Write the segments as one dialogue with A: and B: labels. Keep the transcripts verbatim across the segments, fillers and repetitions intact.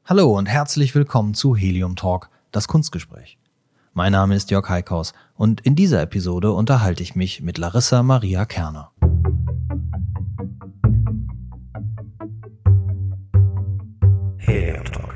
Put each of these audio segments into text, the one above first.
A: Hallo und herzlich willkommen zu Helium Talk, das Kunstgespräch. Mein Name ist Jörg Heikhaus und in dieser Episode unterhalte ich mich mit Larissa Maria Kerner. Helium Talk.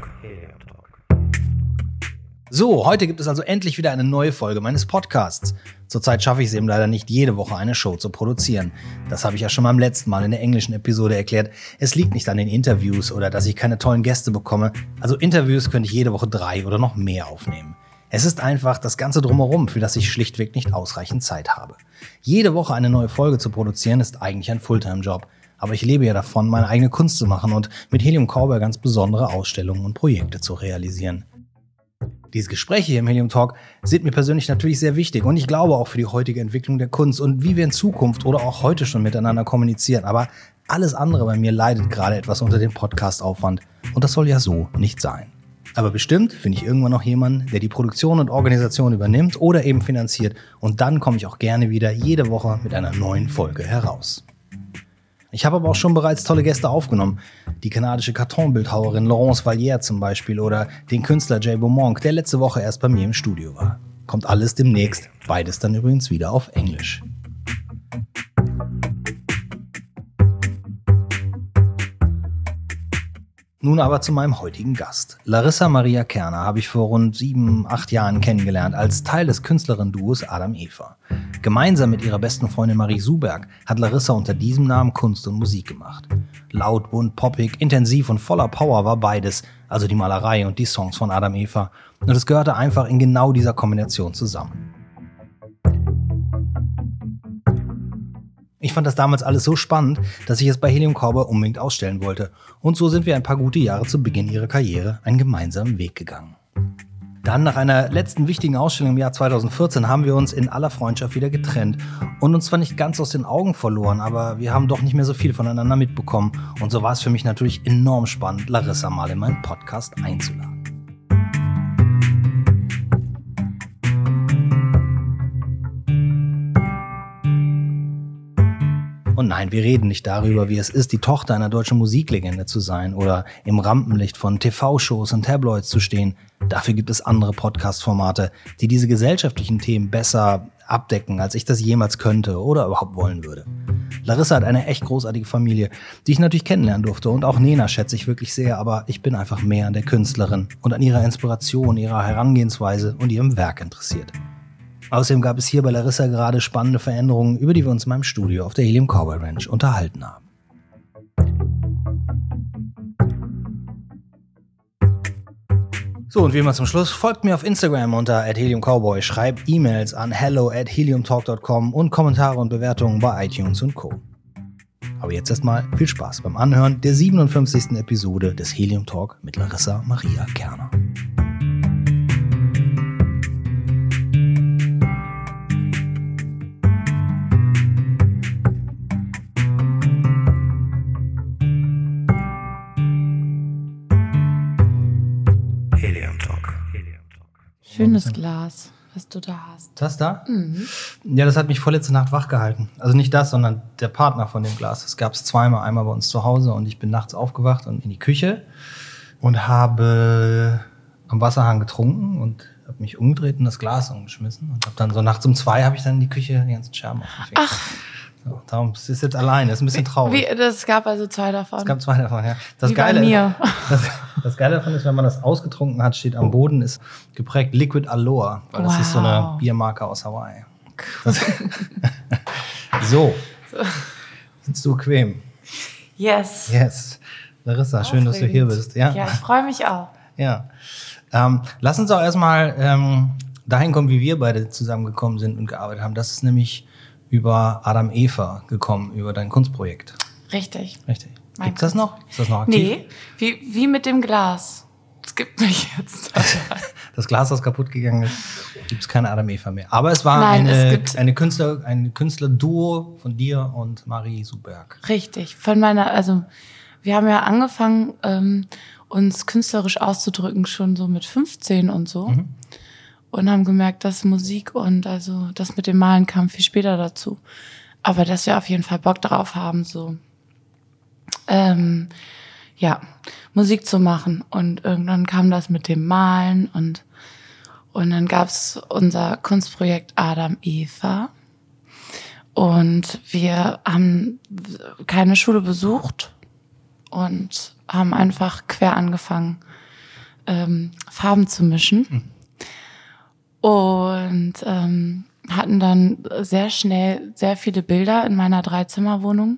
A: So, heute gibt es also endlich wieder eine neue Folge meines Podcasts. Zurzeit schaffe ich es eben leider nicht, jede Woche eine Show zu produzieren. Das habe ich ja schon beim letzten Mal in der englischen Episode erklärt. Es liegt nicht an den Interviews oder dass ich keine tollen Gäste bekomme. Also Interviews könnte ich jede Woche drei oder noch mehr aufnehmen. Es ist einfach das Ganze drumherum, für das ich schlichtweg nicht ausreichend Zeit habe. Jede Woche eine neue Folge zu produzieren, ist eigentlich ein Fulltime-Job. Aber ich lebe ja davon, meine eigene Kunst zu machen und mit Helium Cowboy ganz besondere Ausstellungen und Projekte zu realisieren. Diese Gespräche hier im Helium Talk sind mir persönlich natürlich sehr wichtig und ich glaube auch für die heutige Entwicklung der Kunst und wie wir in Zukunft oder auch heute schon miteinander kommunizieren. Aber alles andere bei mir leidet gerade etwas unter dem Podcast-Aufwand und das soll ja so nicht sein. Aber bestimmt finde ich irgendwann noch jemanden, der die Produktion und Organisation übernimmt oder eben finanziert und dann komme ich auch gerne wieder jede Woche mit einer neuen Folge heraus. Ich habe aber auch schon bereits tolle Gäste aufgenommen. Die kanadische Kartonbildhauerin Laurence Vallière zum Beispiel oder den Künstler Jay Beaumont, der letzte Woche erst bei mir im Studio war. Kommt alles demnächst, beides dann übrigens wieder auf Englisch. Nun aber zu meinem heutigen Gast. Larissa Maria Kerner habe ich vor rund sieben, acht Jahren kennengelernt als Teil des Künstlerinnen-Duos Adam Eva. Gemeinsam mit ihrer besten Freundin Marie Suberg hat Larissa unter diesem Namen Kunst und Musik gemacht. Laut, bunt, poppig, intensiv und voller Power war beides, also die Malerei und die Songs von Adam Eva. Und es gehörte einfach in genau dieser Kombination zusammen. Ich fand das damals alles so spannend, dass ich es bei Helium Cowboy unbedingt ausstellen wollte. Und so sind wir ein paar gute Jahre zu Beginn ihrer Karriere einen gemeinsamen Weg gegangen. Dann, nach einer letzten wichtigen Ausstellung im Jahr zweitausendvierzehn, haben wir uns in aller Freundschaft wieder getrennt und uns zwar nicht ganz aus den Augen verloren, aber wir haben doch nicht mehr so viel voneinander mitbekommen. Und so war es für mich natürlich enorm spannend, Larissa mal in meinen Podcast einzuladen. Und nein, wir reden nicht darüber, wie es ist, die Tochter einer deutschen Musiklegende zu sein oder im Rampenlicht von T V-Shows und Tabloids zu stehen. Dafür gibt es andere Podcast-Formate, die diese gesellschaftlichen Themen besser abdecken, als ich das jemals könnte oder überhaupt wollen würde. Larissa hat eine echt großartige Familie, die ich natürlich kennenlernen durfte. Und auch Nena schätze ich wirklich sehr, aber ich bin einfach mehr an der Künstlerin und an ihrer Inspiration, ihrer Herangehensweise und ihrem Werk interessiert. Außerdem gab es hier bei Larissa gerade spannende Veränderungen, über die wir uns in meinem Studio auf der Helium Cowboy Ranch unterhalten haben. So, und wie immer zum Schluss, folgt mir auf Instagram unter at helium cowboy, schreibt E-Mails an hello at helium talk dot com und Kommentare und Bewertungen bei iTunes und Co. Aber jetzt erstmal viel Spaß beim Anhören der siebenundfünfzigsten Episode des Helium Talk mit Larissa Maria Kerner.
B: Schönes Glas, was du da hast.
A: Das da?
B: Mhm.
A: Ja, das hat mich vorletzte Nacht wach gehalten. Also nicht das, sondern der Partner von dem Glas. Das gab es zweimal. Einmal bei uns zu Hause und ich bin nachts aufgewacht und in die Küche und habe am Wasserhahn getrunken und habe mich umgedreht und das Glas umgeschmissen. Und habe dann so nachts um zwei habe ich dann in die Küche die ganzen Scherben aufgefegt.
B: Ach.
A: So, darum ist es jetzt alleine. Das ist ein bisschen traurig.
B: Wie, das gab also zwei davon.
A: Es gab zwei davon, ja. Das
B: Wie
A: Geile
B: bei mir.
A: Ist, das, das Geile davon ist, wenn man das ausgetrunken hat, steht am Boden, ist geprägt Liquid Aloha. Weil das
B: wow.
A: ist so eine Biermarke aus Hawaii. Das, so. so. Sitzt du bequem?
B: Yes.
A: Yes. Larissa, Aufregend. Schön, dass du hier bist. Ja,
B: ja ich freue mich auch.
A: Ja. Ähm, lass uns auch erstmal ähm, dahin kommen, wie wir beide zusammengekommen sind und gearbeitet haben. Das ist nämlich über Adam Eva gekommen, über dein Kunstprojekt.
B: Richtig.
A: Richtig. Gibt es das noch? Ist das noch aktiv?
B: Nee, wie, wie mit dem Glas. Es gibt mich jetzt.
A: Das Glas, das kaputt gegangen ist, gibt es keine Adam Eva mehr. Aber es war
B: Nein,
A: eine,
B: es gibt
A: eine Künstler, ein Künstlerduo von dir und Marie Suberg.
B: Richtig. Von meiner, also wir haben ja angefangen, ähm, uns künstlerisch auszudrücken, schon so mit fünfzehn und so. Mhm. Und haben gemerkt, dass Musik und also das mit dem Malen kam viel später dazu. Aber dass wir auf jeden Fall Bock drauf haben, so. Ähm, ja, Musik zu machen. Und irgendwann kam das mit dem Malen und, und dann gab's unser Kunstprojekt Adam Eva. Und wir haben keine Schule besucht und haben einfach quer angefangen, ähm, Farben zu mischen. Mhm. Und ähm, hatten dann sehr schnell sehr viele Bilder in meiner Dreizimmerwohnung.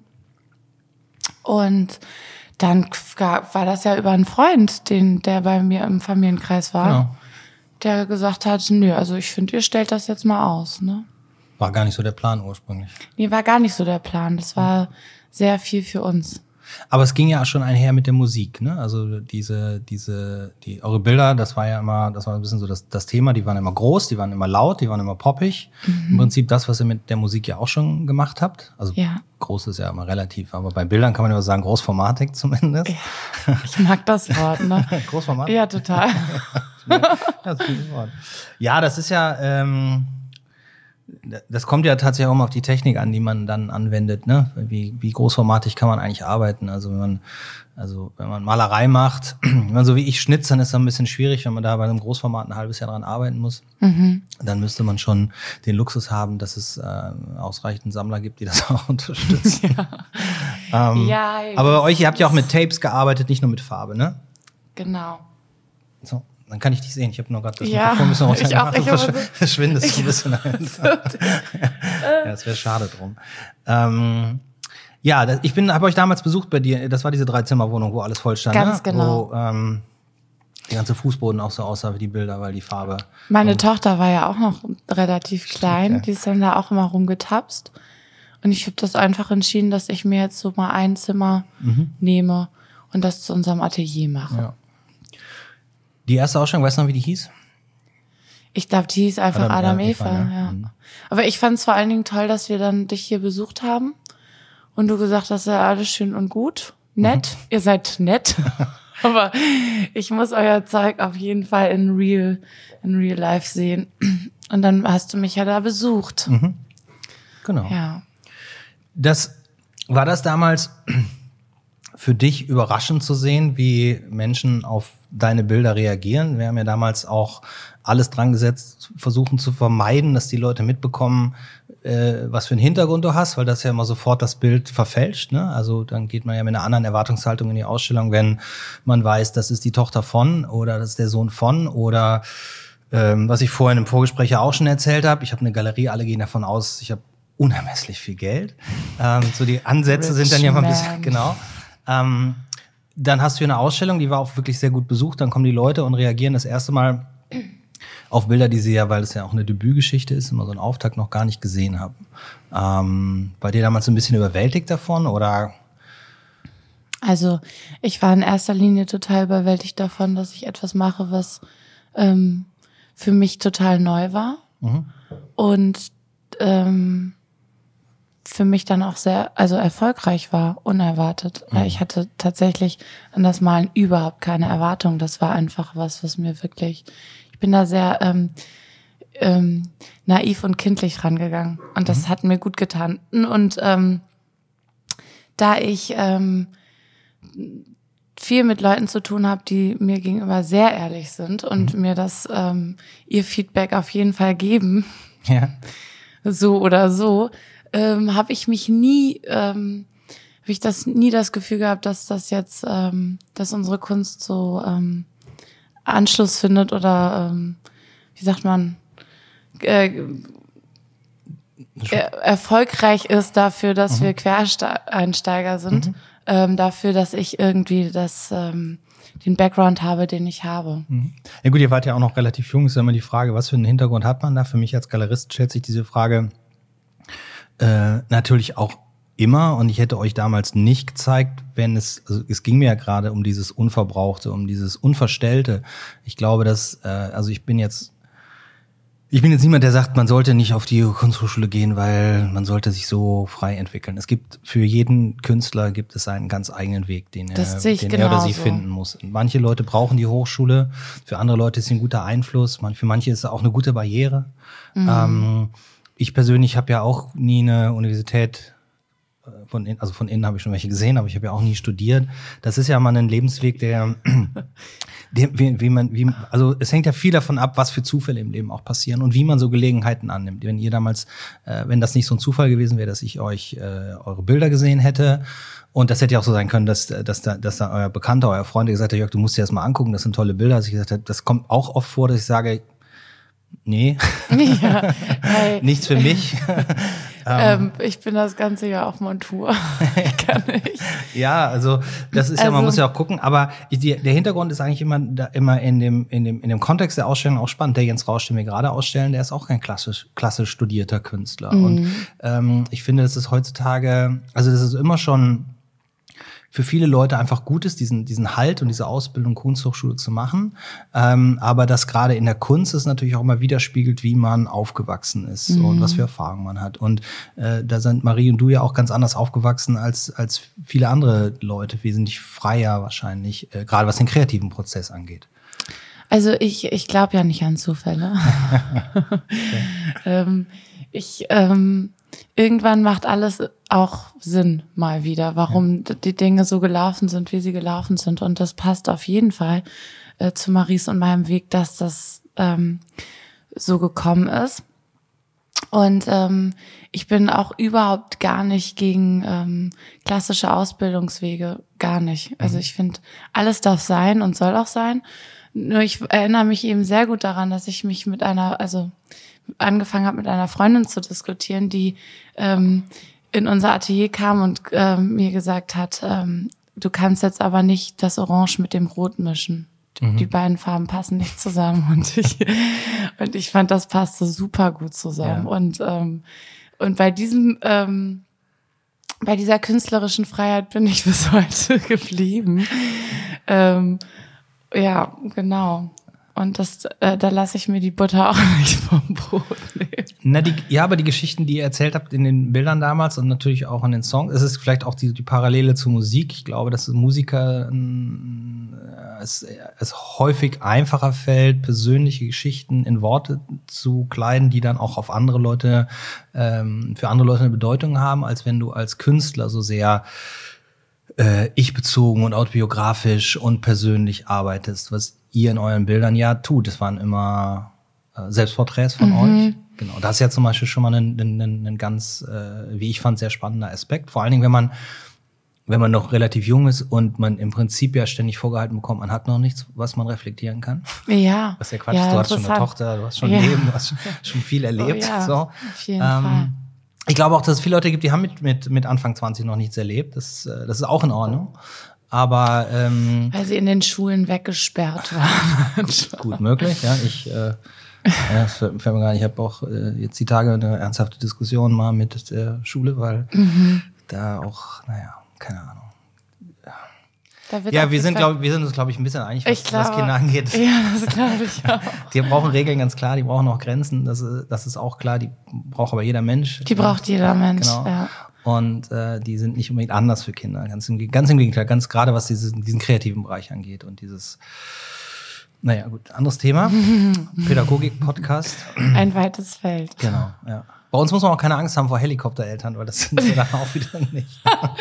B: Und dann war das ja über einen Freund, den, der bei mir im Familienkreis war, genau. Der gesagt hat, nö, also ich finde, ihr stellt das jetzt mal aus, ne?
A: War gar nicht so der Plan ursprünglich.
B: Nee, war gar nicht so der Plan. Das war sehr viel für uns.
A: Aber es ging ja schon einher mit der Musik, ne? Also diese, diese, die, eure Bilder, das war ja immer, das war ein bisschen so das, das Thema, die waren immer groß, die waren immer laut, die waren immer poppig. Mhm. Im Prinzip das, was ihr mit der Musik ja auch schon gemacht habt. Also ja. Groß ist ja immer relativ, aber bei Bildern kann man ja sagen, großformatig zumindest.
B: Ja, ich mag das Wort, ne?
A: Großformatig?
B: Ja, total.
A: Ja, das ist ein gutes Wort. Ja, das ist ja, ähm, das kommt ja tatsächlich auch mal auf die Technik an, die man dann anwendet, ne? Wie, wie großformatig kann man eigentlich arbeiten? Also wenn man, also wenn man Malerei macht, wenn man so wie ich schnitzt, dann ist das ein bisschen schwierig, wenn man da bei einem Großformat ein halbes Jahr dran arbeiten muss. Mhm. Dann müsste man schon den Luxus haben, dass es äh, ausreichend Sammler gibt, die das auch unterstützen. Ja. ähm, ja, aber bei euch, ihr habt ja auch mit Tapes gearbeitet, nicht nur mit Farbe, ne?
B: Genau.
A: So. Dann kann ich dich sehen. Ich habe noch gerade das
B: ja,
A: Mikrofon ein bisschen
B: ich auch, ich
A: verschw- verschwindest ein bisschen. Ja, das wäre schade drum. Ähm, ja, das, ich bin, habe euch damals besucht bei dir. Das war diese Dreizimmerwohnung, wo alles voll stand.
B: Ganz
A: ne?
B: genau.
A: Wo ähm, der ganze Fußboden auch so aussah wie die Bilder, weil die Farbe.
B: Meine und, Tochter war ja auch noch relativ klein. Okay. Die ist dann da auch immer rumgetapst. Und ich habe das einfach entschieden, dass ich mir jetzt so mal ein Zimmer mhm. nehme und das zu unserem Atelier mache.
A: Ja. Die erste Ausstellung, weißt du noch, wie die hieß?
B: Ich glaube, die hieß einfach Adam, Adam Eva, Eva, ja. Mhm. Aber ich fand es vor allen Dingen toll, dass wir dann dich hier besucht haben und du gesagt hast, ja, alles schön und gut, nett, mhm. ihr seid nett, aber ich muss euer Zeug auf jeden Fall in real, in real life sehen. Und dann hast du mich ja da besucht.
A: Mhm. Genau.
B: Ja.
A: Das, war das damals für dich überraschend zu sehen, wie Menschen auf deine Bilder reagieren? Wir haben ja damals auch alles dran gesetzt, versuchen zu vermeiden, dass die Leute mitbekommen, äh, was für einen Hintergrund du hast, weil das ja immer sofort das Bild verfälscht, ne? Also dann geht man ja mit einer anderen Erwartungshaltung in die Ausstellung, wenn man weiß, das ist die Tochter von oder das ist der Sohn von oder ähm, was ich vorhin im Vorgespräch ja auch schon erzählt habe, ich habe eine Galerie, alle gehen davon aus, ich habe unermesslich viel Geld. Ähm, so die Ansätze Rich sind dann ja mal ein bisschen, genau. Ähm, dann hast du eine Ausstellung, die war auch wirklich sehr gut besucht. Dann kommen die Leute und reagieren das erste Mal auf Bilder, die sie ja, weil es ja auch eine Debütgeschichte ist, immer so einen Auftakt noch gar nicht gesehen haben. Ähm, war dir damals so ein bisschen überwältigt davon, oder?
B: Also ich war in erster Linie total überwältigt davon, dass ich etwas mache, was ähm, für mich total neu war. Mhm. Und ähm, für mich dann auch sehr, also erfolgreich war, unerwartet. Mhm. Ich hatte tatsächlich an das Malen überhaupt keine Erwartung. Das war einfach was, was mir wirklich, ich bin da sehr ähm, ähm, naiv und kindlich rangegangen. Und das mhm. hat mir gut getan. Und ähm, da ich ähm, viel mit Leuten zu tun habe, die mir gegenüber sehr ehrlich sind und mhm. mir das ähm, ihr Feedback auf jeden Fall geben,
A: ja.
B: so oder so, Ähm, habe ich mich nie, ähm, habe ich das nie das Gefühl gehabt, dass das jetzt, ähm, dass unsere Kunst so ähm, Anschluss findet oder ähm, wie sagt man, äh, er, erfolgreich ist dafür, dass mhm. wir Quereinsteiger sind, mhm. ähm, dafür, dass ich irgendwie das ähm, den Background habe, den ich habe.
A: Mhm. Ja gut, ihr wart ja auch noch relativ jung, ist ja immer die Frage, was für einen Hintergrund hat man da? Für mich als Galerist stellt sich diese Frage Äh, natürlich auch immer, und ich hätte euch damals nicht gezeigt, wenn es, also es ging mir ja gerade um dieses Unverbrauchte, um dieses Unverstellte. Ich glaube, dass, äh, also ich bin jetzt, ich bin jetzt niemand, der sagt, man sollte nicht auf die Kunsthochschule gehen, weil man sollte sich so frei entwickeln. Es gibt, für jeden Künstler gibt es einen ganz eigenen Weg, den er, den er oder sie finden muss. Manche Leute brauchen die Hochschule, für andere Leute ist sie ein guter Einfluss, für manche ist es auch eine gute Barriere. Mhm. Ähm, Ich persönlich habe ja auch nie eine Universität von innen, also von innen habe ich schon welche gesehen, aber ich habe ja auch nie studiert. Das ist ja mal ein Lebensweg, der, der wie, wie man, wie, also es hängt ja viel davon ab, was für Zufälle im Leben auch passieren und wie man so Gelegenheiten annimmt. Wenn ihr damals, äh, wenn das nicht so ein Zufall gewesen wäre, dass ich euch äh, eure Bilder gesehen hätte, und das hätte ja auch so sein können, dass, dass, da, dass da euer Bekannter, euer Freund gesagt hat, Jörg, du musst dir das mal angucken, das sind tolle Bilder. Also ich gesagt habe, das kommt auch oft vor, dass ich sage, nee,
B: ja, hey.
A: nichts für mich.
B: ähm, ich bin das ganze Jahr auf Montur. Ich kann nicht.
A: Ja, also das ist ja,
B: also,
A: man muss ja auch gucken, aber die, der Hintergrund ist eigentlich immer da, immer in dem in dem in dem Kontext der Ausstellung auch spannend. Der Jens Rausch, den wir gerade ausstellen, der ist auch kein klassisch klassisch studierter Künstler. Mhm. Und ähm, ich finde, das ist heutzutage, also das ist immer schon für viele Leute einfach gut ist, diesen diesen Halt und diese Ausbildung Kunsthochschule zu machen. Ähm, aber das gerade in der Kunst ist natürlich auch immer widerspiegelt, wie man aufgewachsen ist mhm. und was für Erfahrungen man hat. Und äh, da sind Marie und du ja auch ganz anders aufgewachsen als als viele andere Leute, wesentlich freier wahrscheinlich, äh, gerade was den kreativen Prozess angeht.
B: Also ich ich glaube ja nicht an Zufälle. ähm, ich ähm, Irgendwann macht alles auch Sinn mal wieder, warum ja. die Dinge so gelaufen sind, wie sie gelaufen sind. Und das passt auf jeden Fall äh, zu Maries und meinem Weg, dass das ähm, so gekommen ist. Und ähm, ich bin auch überhaupt gar nicht gegen ähm, klassische Ausbildungswege, gar nicht. Also ich finde, alles darf sein und soll auch sein. Nur ich erinnere mich eben sehr gut daran, dass ich mich mit einer, also angefangen habe, mit einer Freundin zu diskutieren, die ähm, in unser Atelier kam und ähm, mir gesagt hat, ähm, du kannst jetzt aber nicht das Orange mit dem Rot mischen. Mhm. Die beiden Farben passen nicht zusammen. Und ich und ich fand, das passte super gut zusammen. Ja. Und ähm, und bei diesem ähm, bei dieser künstlerischen Freiheit bin ich bis heute geblieben. ähm, ja, genau. Und das, äh, da lasse ich mir die Butter auch nicht vom Brot nehmen.
A: Na, die, ja, aber die Geschichten, die ihr erzählt habt in den Bildern damals und natürlich auch in den Songs, es ist vielleicht auch die, die Parallele zur Musik. Ich glaube, dass Musiker äh, es, es häufig einfacher fällt, persönliche Geschichten in Worte zu kleiden, die dann auch auf andere Leute, ähm, für andere Leute eine Bedeutung haben, als wenn du als Künstler so sehr äh, ich-bezogen und autobiografisch und persönlich arbeitest, was ihr in euren Bildern ja tut. Es waren immer äh, Selbstporträts von mhm. euch. Genau. Das ist ja zum Beispiel schon mal ein, ein, ein ganz, äh, wie ich fand, sehr spannender Aspekt. Vor allen Dingen, wenn man, wenn man noch relativ jung ist und man im Prinzip ja ständig vorgehalten bekommt, man hat noch nichts, was man reflektieren kann.
B: Ja.
A: Was ja Quatsch.
B: Ja,
A: du hast schon eine Tochter, du hast schon
B: ja.
A: Leben, du hast schon viel erlebt.
B: Oh, ja.
A: So.
B: Auf jeden
A: ähm,
B: Fall.
A: Ich glaube auch, dass es viele Leute gibt, die haben mit, mit, mit Anfang zwanzig noch nichts erlebt. Das, das ist auch in Ordnung. Aber ähm,
B: weil sie in den Schulen weggesperrt waren.
A: Gut möglich, ja. Ich äh, ja, fällt mir gar nicht, ich habe auch äh, jetzt die Tage eine ernsthafte Diskussion mal mit der Schule, weil mhm. da auch, naja, keine Ahnung.
B: Da wird
A: ja, wir sind, glaub, wir sind uns, glaube ich, ein bisschen einig, was,
B: glaub,
A: was Kinder angeht.
B: Ja, das glaube ich auch.
A: Die brauchen Regeln, ganz klar, die brauchen auch Grenzen, das ist, das ist auch klar, die braucht aber jeder Mensch.
B: Die braucht jeder Mensch,
A: genau.
B: ja.
A: Und äh, die sind nicht unbedingt anders für Kinder. Ganz im, ganz im Gegenteil, ganz gerade was diesen, diesen kreativen Bereich angeht und dieses, naja gut, anderes Thema. Pädagogik-Podcast.
B: Ein weites Feld.
A: Genau, ja. Bei uns muss man auch keine Angst haben vor Helikoptereltern, weil das sind wir dann auch wieder nicht.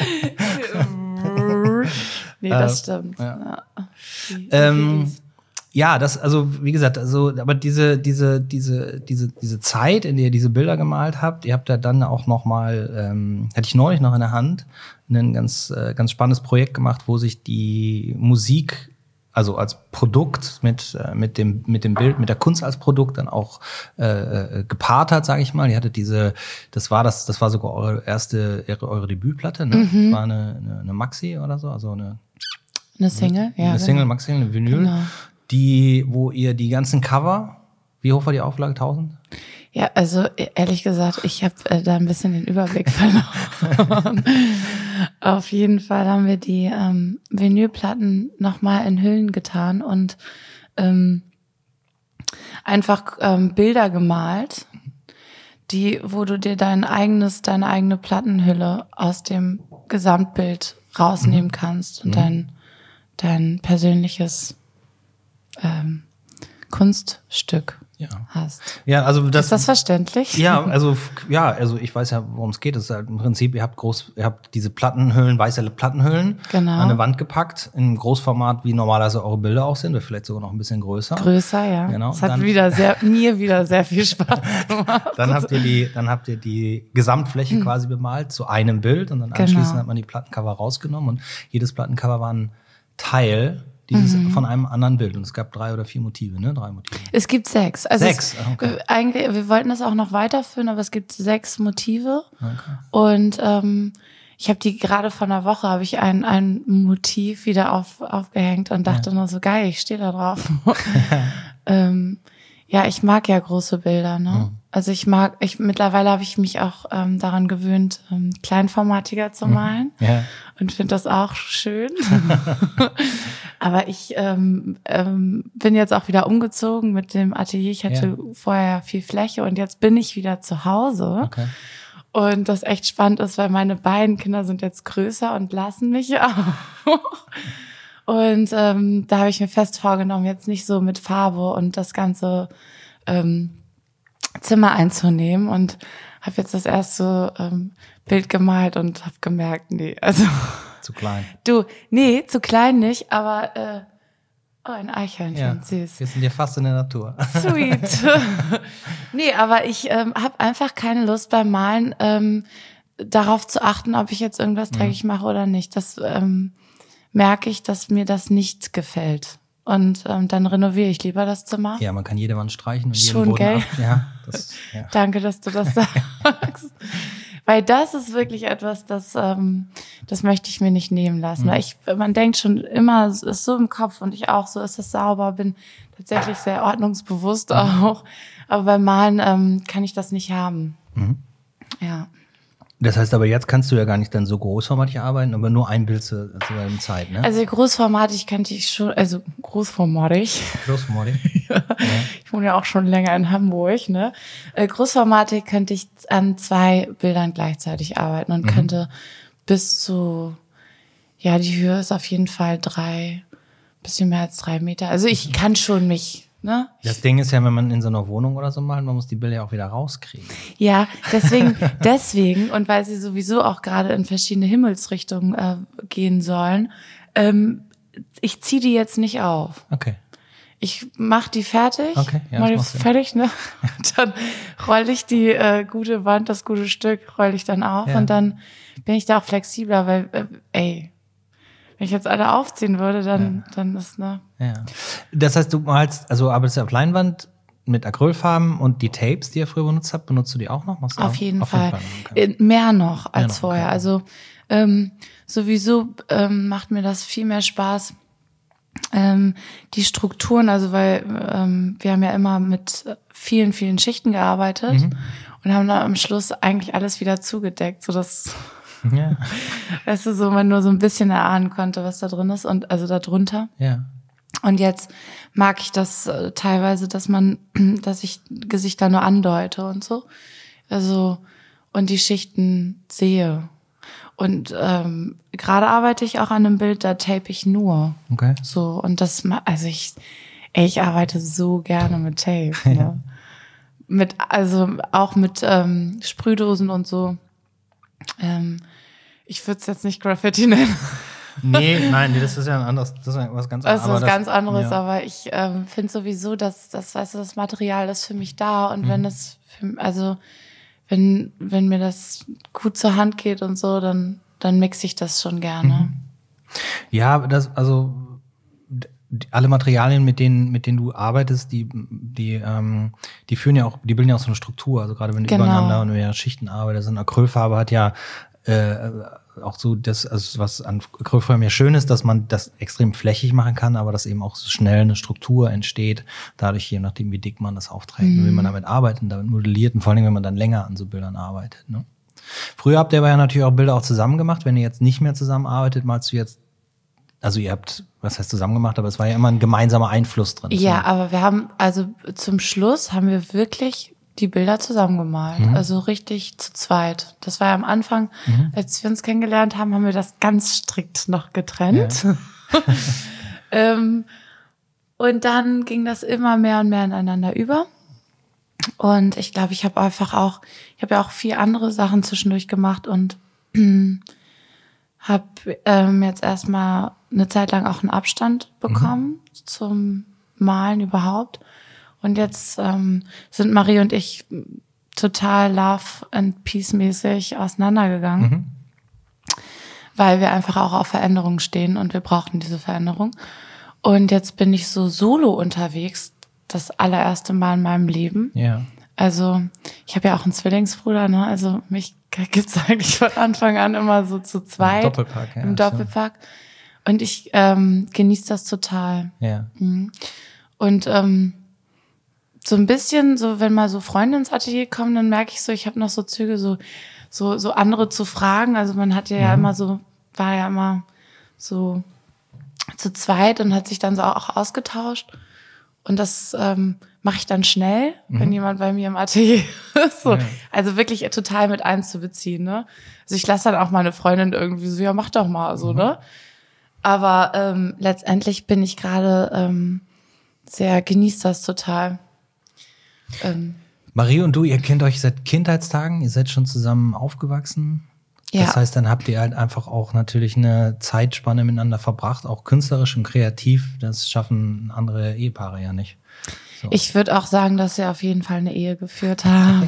B: Nee, das stimmt.
A: Ja.
B: Ja. Die,
A: ähm, Ja, das, also, wie gesagt, also, aber diese, diese, diese, diese, diese Zeit, in der ihr diese Bilder gemalt habt, ihr habt ja dann auch noch mal, ähm, hatte ich neulich noch in der Hand, ein ganz, äh, ganz spannendes Projekt gemacht, wo sich die Musik, also als Produkt mit, äh, mit dem, mit dem Bild, mit der Kunst als Produkt dann auch, äh, gepaart hat, sage ich mal. Ihr hattet diese, das war das, das war sogar eure erste, eure, eure Debütplatte, ne? Mhm. Das war eine, eine, eine Maxi oder so, also eine,
B: eine Single,
A: eine,
B: ja.
A: Eine Single, Maxi, eine Vinyl.
B: Genau.
A: Die, wo ihr die ganzen Cover, wie hoch war die Auflage? tausend?
B: Ja, also ehrlich gesagt, ich habe äh, da ein bisschen den Überblick verloren. Auf jeden Fall haben wir die ähm, Vinylplatten nochmal in Hüllen getan und ähm, einfach ähm, Bilder gemalt, die, wo du dir dein eigenes, deine eigene Plattenhülle aus dem Gesamtbild rausnehmen mhm. kannst und mhm. dein, dein persönliches Ähm, Kunststück
A: ja.
B: hast.
A: Ja, also das,
B: ist das verständlich?
A: Ja, also ja, also ich weiß ja, worum es geht. Es ist halt im Prinzip, ihr habt groß, ihr habt diese Plattenhüllen, weiße Plattenhüllen
B: genau.
A: an eine Wand gepackt, in Großformat, wie normalerweise eure Bilder auch sind, oder vielleicht sogar noch ein bisschen größer.
B: Größer, ja.
A: Genau.
B: Es hat
A: dann,
B: wieder sehr, mir wieder sehr viel Spaß gemacht.
A: Dann habt ihr die, dann habt ihr die Gesamtfläche hm. quasi bemalt zu einem Bild und dann anschließend genau. hat man die Plattencover rausgenommen und jedes Plattencover war ein Teil dieses mhm. von einem anderen Bild. Und es gab drei oder vier Motive, ne? Drei Motive.
B: Es gibt sechs. Also
A: sechs?
B: Es,
A: okay.
B: Eigentlich, wir wollten das auch noch weiterführen, aber es gibt sechs Motive.
A: Okay.
B: Und ähm, ich habe die gerade vor einer Woche, habe ich ein, ein Motiv wieder auf, aufgehängt und dachte ja. nur so, geil, ich stehe da drauf. ähm, ja, ich mag ja große Bilder, ne? Mhm. Also ich mag, ich mittlerweile habe ich mich auch ähm, daran gewöhnt, ähm, kleinformatiger zu malen
A: ja.
B: und finde das auch schön. Aber ich ähm, ähm, bin jetzt auch wieder umgezogen mit dem Atelier. Ich hatte ja. vorher viel Fläche und jetzt bin ich wieder zu Hause.
A: Okay.
B: Und das echt spannend ist, weil meine beiden Kinder sind jetzt größer und lassen mich auch. Und ähm, da habe ich mir fest vorgenommen, jetzt nicht so mit Farbe und das ganze ähm, Zimmer einzunehmen und habe jetzt das erste ähm, Bild gemalt und habe gemerkt, nee, also
A: zu klein.
B: Du, nee, zu klein nicht, aber äh, oh, ein Eichhörnchen,
A: ja,
B: süß.
A: Wir sind ja fast in der Natur.
B: Sweet. Nee, aber ich ähm, habe einfach keine Lust beim Malen ähm, darauf zu achten, ob ich jetzt irgendwas dreckig mhm. mache oder nicht. Das ähm, merke ich, dass mir das nicht gefällt. Und ähm, dann renoviere ich lieber das Zimmer.
A: Ja, man kann jede Wand streichen und jeden
B: Schon,
A: Boden
B: gell?
A: ab. Ja, das, ja.
B: Danke, dass du das sagst. Weil das ist wirklich etwas, das ähm, das möchte ich mir nicht nehmen lassen. Mhm. Weil ich, man denkt schon immer, es ist so im Kopf und ich auch, so ist es sauber, bin tatsächlich sehr ordnungsbewusst mhm. auch. Aber beim Malen ähm, kann ich das nicht haben.
A: Mhm.
B: Ja.
A: Das heißt aber, jetzt kannst du ja gar nicht dann so großformatig arbeiten, aber nur ein Bild zur, zur selben Zeit, ne?
B: Also großformatig könnte ich schon, also großformatig.
A: Großformatig.
B: ja. Ja. Ich wohne ja auch schon länger in Hamburg, ne? Äh, großformatig könnte ich an zwei Bildern gleichzeitig arbeiten und mhm. könnte bis zu, ja, die Höhe ist auf jeden Fall drei, bisschen mehr als drei Meter. Also ich kann schon mich, ne?
A: Das Ding ist ja, wenn man in so einer Wohnung oder so malt, man muss die Bilder ja auch wieder rauskriegen.
B: Ja, deswegen, deswegen und weil sie sowieso auch gerade in verschiedene Himmelsrichtungen äh, gehen sollen, ähm, ich ziehe die jetzt nicht auf.
A: Okay.
B: Ich mach die fertig,
A: okay, ja,
B: mach die fertig, ne? Dann roll ich die äh, gute Wand, das gute Stück, roll ich dann auf ja. und dann bin ich da auch flexibler, weil, äh, ey, wenn ich jetzt alle aufziehen würde, dann, ja. dann ist, ne?
A: Ja. Das heißt, du malst, also arbeitest du auf Leinwand mit Acrylfarben und die Tapes, die ihr früher benutzt habt, benutzt du die auch noch? Machst du
B: auf
A: auch?
B: jeden
A: auf
B: Fall.
A: Jeden Fall. Okay.
B: Mehr noch als
A: Mehr noch,
B: vorher.
A: okay.
B: Also ähm, sowieso ähm, macht mir das viel mehr Spaß. Ähm, die Strukturen, also weil ähm, wir haben ja immer mit vielen, vielen Schichten gearbeitet mhm. und haben dann am Schluss eigentlich alles wieder zugedeckt, sodass
A: ja.
B: weißt du, so man nur so ein bisschen erahnen konnte, was da drin ist und also da drunter.
A: Ja.
B: Und jetzt mag ich das äh, teilweise, dass man, dass ich Gesichter nur andeute und so. Also und die Schichten sehe. Und ähm, gerade arbeite ich auch an einem Bild, da tape ich nur.
A: Okay.
B: So und das, also ich, ey, ich arbeite so gerne mit Tape. Ne? Mit, also auch mit ähm, Sprühdosen und so. Ähm, ich würde es jetzt nicht Graffiti nennen.
A: Nee, nein, nee, das ist ja ein anderes, das ist ja was ganz anderes.
B: Das ist was
A: das,
B: ganz anderes,
A: ja.
B: aber ich ähm, finde sowieso, dass das, weißt du, das Material ist für mich da und mhm. wenn es, für, also wenn wenn mir das gut zur Hand geht und so, dann dann mixe ich das schon gerne.
A: Mhm. Ja, das also alle Materialien, mit denen mit denen du arbeitest, die die ähm, die führen ja auch, die bilden ja auch so eine Struktur. Also gerade wenn du
B: genau.
A: übereinander und mehr Schichten arbeitest, eine Acrylfarbe hat ja äh, auch so das, also was an Acrylfarben ja schön ist, dass man das extrem flächig machen kann, aber dass eben auch so schnell eine Struktur entsteht, dadurch je nachdem, wie dick man das aufträgt, mhm. wie man damit arbeitet und damit modelliert und vor allem, wenn man dann länger an so Bildern arbeitet. Ne? Früher habt ihr aber ja natürlich auch Bilder auch zusammen gemacht. Wenn ihr jetzt nicht mehr zusammenarbeitet, malst du jetzt, also ihr habt, was heißt zusammen gemacht, aber es war ja immer ein gemeinsamer Einfluss drin.
B: Ja,
A: so.
B: aber wir haben, also zum Schluss haben wir wirklich die Bilder zusammengemalt, mhm. also richtig zu zweit. Das war ja am Anfang, mhm. als wir uns kennengelernt haben, haben wir das ganz strikt noch getrennt. Ja. ähm, und dann ging das immer mehr und mehr ineinander über. Und ich glaube, ich habe einfach auch, ich habe ja auch vier andere Sachen zwischendurch gemacht und habe ähm, jetzt erstmal eine Zeit lang auch einen Abstand bekommen mhm. zum Malen überhaupt. Und jetzt ähm, sind Marie und ich total Love and Peace mäßig auseinandergegangen, mhm. weil wir einfach auch auf Veränderungen stehen und wir brauchten diese Veränderung. Und jetzt bin ich so solo unterwegs, das allererste Mal in meinem Leben.
A: Ja.
B: Also ich habe ja auch einen Zwillingsbruder, ne? Also mich gibt's eigentlich von Anfang an immer so zu zweit.
A: Im Doppelpack, ja.
B: Im Doppelpack. Und ich ähm, genieße das total.
A: Ja.
B: Mhm. Und ähm, so ein bisschen, so wenn mal so Freunde ins Atelier kommen, dann merke ich so, ich habe noch so Züge, so so so andere zu fragen. Also man hat ja, mhm. ja immer so, war ja immer so zu zweit und hat sich dann so auch ausgetauscht. Und das ähm, mache ich dann schnell, mhm. wenn jemand bei mir im Atelier ist. So. Ja. Also wirklich total mit einzubeziehen, ne? Also ich lasse dann auch meine Freundin irgendwie so, ja, mach doch mal so, mhm. ne? Aber ähm, letztendlich bin ich gerade ähm, sehr, genießt das total. Ähm,
A: Marie und du, ihr kennt euch seit Kindheitstagen, ihr seid schon zusammen aufgewachsen.
B: Ja.
A: Das heißt, dann habt ihr halt einfach auch natürlich eine Zeitspanne miteinander verbracht, auch künstlerisch und kreativ. Das schaffen andere Ehepaare ja nicht. So.
B: Ich würde auch sagen, dass wir auf jeden Fall eine Ehe geführt haben.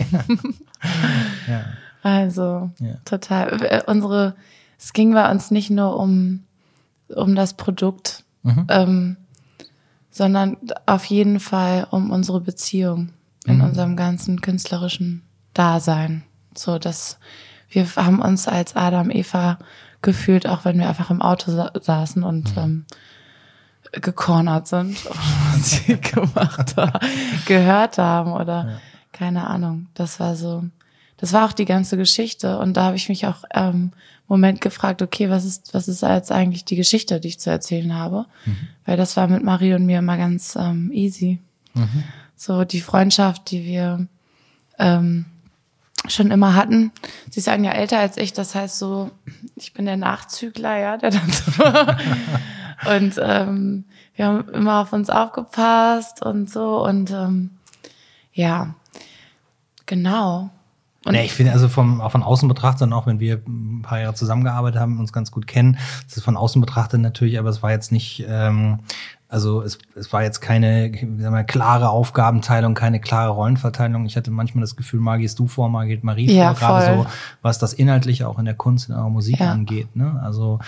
A: ja.
B: Also,
A: ja.
B: total. Unsere, es ging bei uns nicht nur um, um das Produkt, mhm. ähm, sondern auf jeden Fall um unsere Beziehung in mhm. unserem ganzen künstlerischen Dasein. So, dass wir haben uns als Adam, Eva gefühlt, auch wenn wir einfach im Auto sa- saßen und mhm. ähm, gecornert sind und Musik gemacht haben, gehört haben oder ja. keine Ahnung. Das war so, das war auch die ganze Geschichte. Und da habe ich mich auch ähm, im Moment gefragt, okay, was ist, was ist jetzt eigentlich die Geschichte, die ich zu erzählen habe? Mhm. Weil das war mit Marie und mir immer ganz ähm, easy. Mhm. So die Freundschaft, die wir ähm, schon immer hatten. Sie ist ein Jahr älter als ich, das heißt so, ich bin der Nachzügler, ja, der dann so und ähm, wir haben immer auf uns aufgepasst und so und ähm, ja, genau. Und
A: ja, ich finde also vom, auch von außen betrachtet, auch wenn wir ein paar Jahre zusammengearbeitet haben, uns ganz gut kennen, das ist von außen betrachtet natürlich, aber es war jetzt nicht, ähm, also es, es war jetzt keine wie sagen wir, klare Aufgabenteilung, keine klare Rollenverteilung. Ich hatte manchmal das Gefühl, mal gehst du vor, mal geht Marie
B: ja,
A: vor, gerade so, was das Inhaltliche auch in der Kunst, in eurer Musik ja. angeht. Ne? Also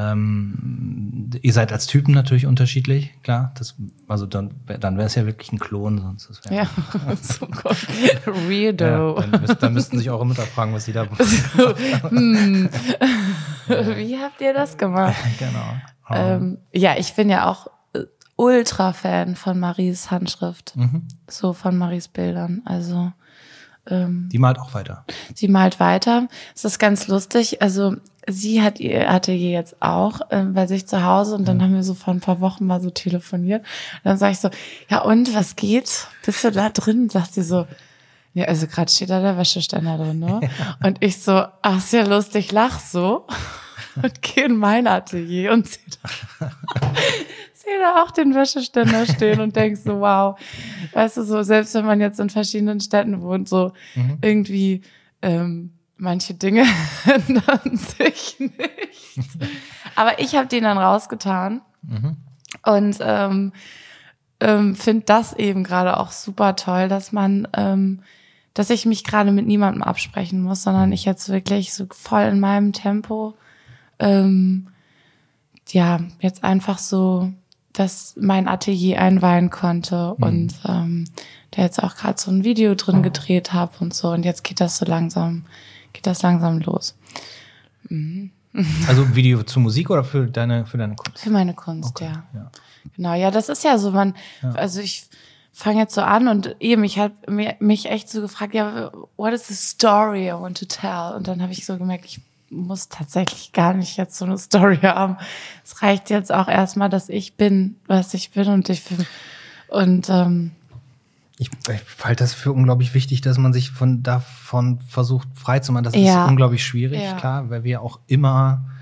A: ähm, ihr seid als Typen natürlich unterschiedlich, klar. Das, also dann, dann wäre es ja wirklich ein Klon, sonst das wäre
B: ja, so Weirdo.
A: Ja, dann, müsst, dann müssten sich eure Mütter fragen, was sie da
B: so, hm. Wie habt ihr das gemacht?
A: Genau. Um.
B: Ähm, ja, ich bin ja auch Ultra-Fan von Maries Handschrift, mhm. so von Maries Bildern. Also ähm,
A: die malt auch weiter.
B: Sie malt weiter. Es ist ganz lustig. Also sie hat ihr Atelier jetzt auch äh, bei sich zu Hause und dann ja. haben wir so vor ein paar Wochen mal so telefoniert. Und dann sage ich so, ja und, was geht? Bist du da drin? Sagt sie so, ja, also gerade steht da der Wäscheständer drin, ne? Ja. Und ich so, ach, ist ja lustig, lach so und gehe in mein Atelier und sehe da sehe da auch den Wäscheständer stehen und denk so, wow, weißt du, so selbst wenn man jetzt in verschiedenen Städten wohnt, so mhm. irgendwie ähm, manche Dinge ändern sich nicht. Aber ich habe den dann rausgetan mhm. und ähm, ähm, finde das eben gerade auch super toll, dass man, ähm, dass ich mich gerade mit niemandem absprechen muss, sondern ich jetzt wirklich so voll in meinem Tempo ähm, ja, jetzt einfach so dass mein Atelier einweihen konnte mhm. und ähm, der jetzt auch gerade so ein Video drin gedreht habe und so und jetzt geht das so langsam, geht das langsam los. Mhm.
A: Also Video zur Musik oder für deine für deine Kunst?
B: Für meine Kunst,
A: okay.
B: ja.
A: ja.
B: Genau, ja, das ist ja so, man,
A: ja.
B: also ich fange jetzt so an und eben, ich habe mich echt so gefragt, ja, what is the story I want to tell? Und dann habe ich so gemerkt, ich muss tatsächlich gar nicht jetzt so eine Story haben. Es reicht jetzt auch erstmal, dass ich bin, was ich bin und ich bin. Und ähm,
A: ich, ich halte das für unglaublich wichtig, dass man sich von davon versucht frei zu machen. Das
B: ja.
A: ist unglaublich schwierig,
B: ja.
A: klar, weil wir auch immer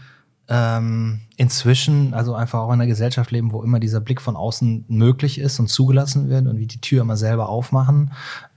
A: ähm, inzwischen, also einfach auch in einer Gesellschaft leben, wo immer dieser Blick von außen möglich ist und zugelassen wird und wir die Tür immer selber aufmachen.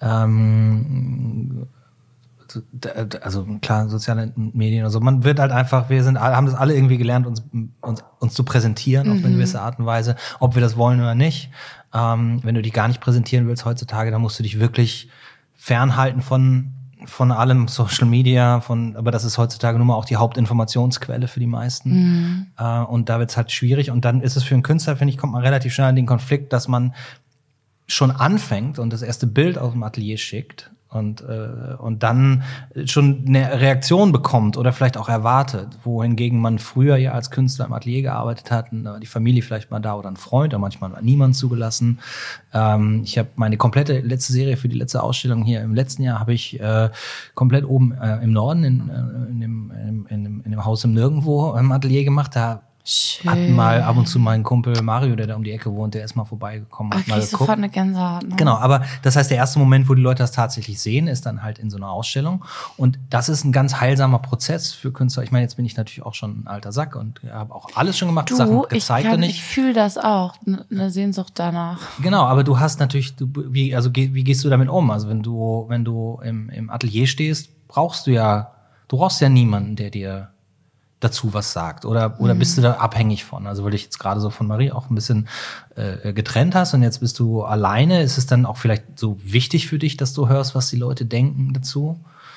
A: Ähm, also klar, soziale Medien oder so. Man wird halt einfach, wir sind, haben das alle irgendwie gelernt, uns, uns, uns zu präsentieren mhm. auf eine gewisse Art und Weise, ob wir das wollen oder nicht. Ähm, wenn du dich gar nicht präsentieren willst heutzutage, dann musst du dich wirklich fernhalten von von allem Social Media, von, aber das ist heutzutage nun mal auch die Hauptinformationsquelle für die meisten. Mhm. Äh, und da wird's halt schwierig. Und dann ist es für einen Künstler, finde ich, kommt man relativ schnell in den Konflikt, dass man schon anfängt und das erste Bild aus dem Atelier schickt und äh, und dann schon eine Reaktion bekommt oder vielleicht auch erwartet, wohingegen man früher ja als Künstler im Atelier gearbeitet hat, die Familie vielleicht mal da oder ein Freund, oder manchmal war niemand zugelassen. Ähm, ich habe meine komplette letzte Serie für die letzte Ausstellung hier im letzten Jahr habe ich äh, komplett oben äh, im Norden in, äh, in, dem, in, in, dem, in dem Haus im Nirgendwo im Atelier gemacht. Da Schön. Hat mal ab und zu meinen Kumpel Mario, der da um die Ecke wohnt, der ist mal vorbeigekommen.
B: Ach, krieg ich sofort eine Gänsehaut. Ne?
A: Genau, aber das heißt, der erste Moment, wo die Leute das tatsächlich sehen, ist dann halt in so einer Ausstellung. Und das ist ein ganz heilsamer Prozess für Künstler. Ich meine, jetzt bin ich natürlich auch schon ein alter Sack und habe auch alles schon gemacht,
B: du,
A: Sachen gezeigt
B: ich kann,
A: und nicht.
B: Ich fühle das auch, eine Sehnsucht danach.
A: Genau, aber du hast natürlich, du, wie, also wie gehst du damit um? Also wenn du, wenn du im, im Atelier stehst, brauchst du ja, du brauchst ja niemanden, der dir dazu was sagt oder oder bist du da abhängig von? Also weil du dich jetzt gerade so von Marie auch ein bisschen äh, getrennt hast und jetzt bist du alleine, ist es dann auch vielleicht so wichtig für dich, dass du hörst, was die Leute denken dazu?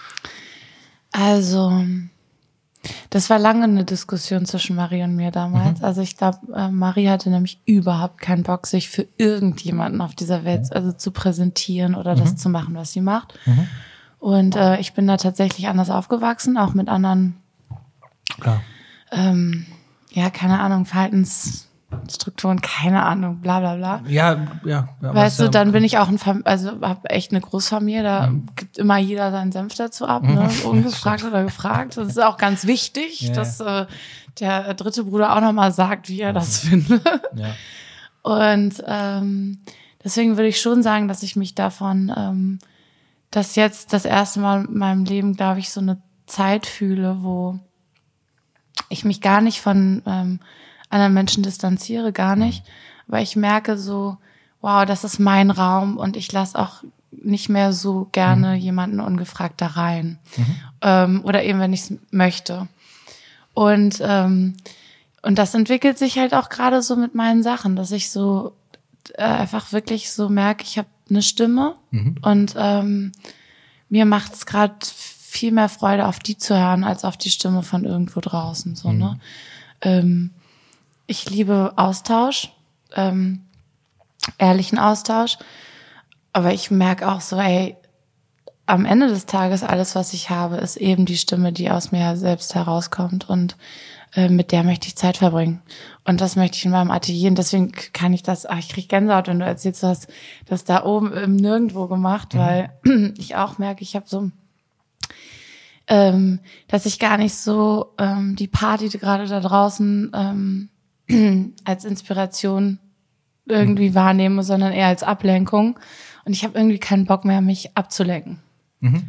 B: Also das war lange eine Diskussion zwischen Marie und mir damals. Mhm. Also ich glaube, äh, Marie hatte nämlich überhaupt keinen Bock, sich für irgendjemanden auf dieser Welt mhm. also zu präsentieren oder mhm. das zu machen, was sie macht. Mhm. Und äh, ich bin da tatsächlich anders aufgewachsen, auch mit anderen
A: Klar.
B: Ähm, ja, keine Ahnung, Verhaltensstrukturen, keine Ahnung, bla bla bla.
A: Ja, ja. ja
B: weißt du, dann bin ich auch ein, Fam- also habe echt eine Großfamilie, da mhm. gibt immer jeder seinen Senf dazu ab, ne? Ungefragt oder gefragt. Das ist auch ganz wichtig, ja, dass äh, der dritte Bruder auch nochmal sagt, wie er mhm. das findet.
A: Ja.
B: Und ähm, deswegen würde ich schon sagen, dass ich mich davon, ähm, dass jetzt das erste Mal in meinem Leben, glaube ich, so eine Zeit fühle, wo ich mich gar nicht von ähm, anderen Menschen distanziere, gar nicht. Aber ich merke so, wow, das ist mein Raum und ich lasse auch nicht mehr so gerne mhm. jemanden ungefragt da rein. Mhm. Ähm, oder eben, wenn ich es möchte. Und ähm, und das entwickelt sich halt auch gerade so mit meinen Sachen, dass ich so äh, einfach wirklich so merke, ich habe eine Stimme mhm. und ähm, mir macht es gerade viel mehr Freude, auf die zu hören, als auf die Stimme von irgendwo draußen. So, mhm. ne? Ähm, ich liebe Austausch, ähm, ehrlichen Austausch, aber ich merke auch so, ey, am Ende des Tages, alles, was ich habe, ist eben die Stimme, die aus mir selbst herauskommt und äh, mit der möchte ich Zeit verbringen. Und das möchte ich in meinem Atelier und deswegen kann ich das, ach, ich krieg Gänsehaut, wenn du erzählst, du hast das da oben im Nirgendwo gemacht, mhm. weil ich auch merke, ich habe so Ähm, dass ich gar nicht so ähm, die Party gerade da draußen ähm, als Inspiration irgendwie mhm. wahrnehme, sondern eher als Ablenkung. Und ich habe irgendwie keinen Bock mehr, mich abzulenken.
A: Mhm.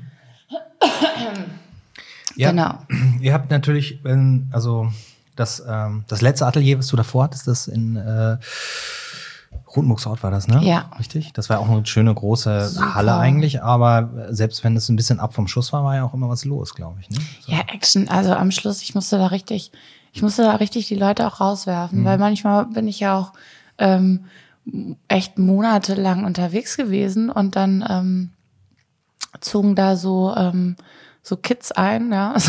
A: Ja,
B: genau.
A: Ihr habt natürlich, also das, ähm, das letzte Atelier, was du davor hattest, das in äh, Rotenburgsort war das, ne?
B: Ja.
A: Richtig? Das war auch eine schöne große Super. Halle eigentlich, aber selbst wenn es ein bisschen ab vom Schuss war, war ja auch immer was los, glaube ich. Ne? So.
B: Ja, Action. Also am Schluss, ich musste da richtig, ich musste da richtig die Leute auch rauswerfen, mhm. weil manchmal bin ich ja auch ähm, echt monatelang unterwegs gewesen und dann ähm, zogen da so ähm, so Kids ein, ja. Also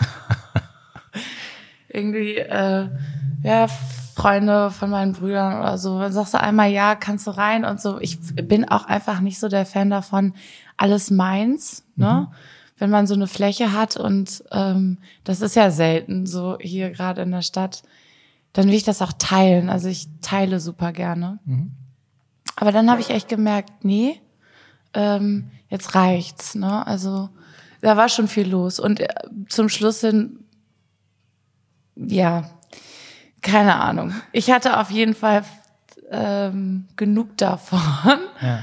B: irgendwie, äh, ja. Freunde von meinen Brüdern oder so, dann sagst du einmal ja, kannst du rein und so. Ich bin auch einfach nicht so der Fan davon, alles meins, ne? Mhm. Wenn man so eine Fläche hat und ähm, das ist ja selten so hier gerade in der Stadt, dann will ich das auch teilen. Also ich teile super gerne. Mhm. Aber dann habe ich echt gemerkt, nee, ähm, jetzt reicht's, ne? Also da war schon viel los und äh, zum Schluss hin, ja, keine Ahnung. Ich hatte auf jeden Fall ähm, genug davon.
A: Ja.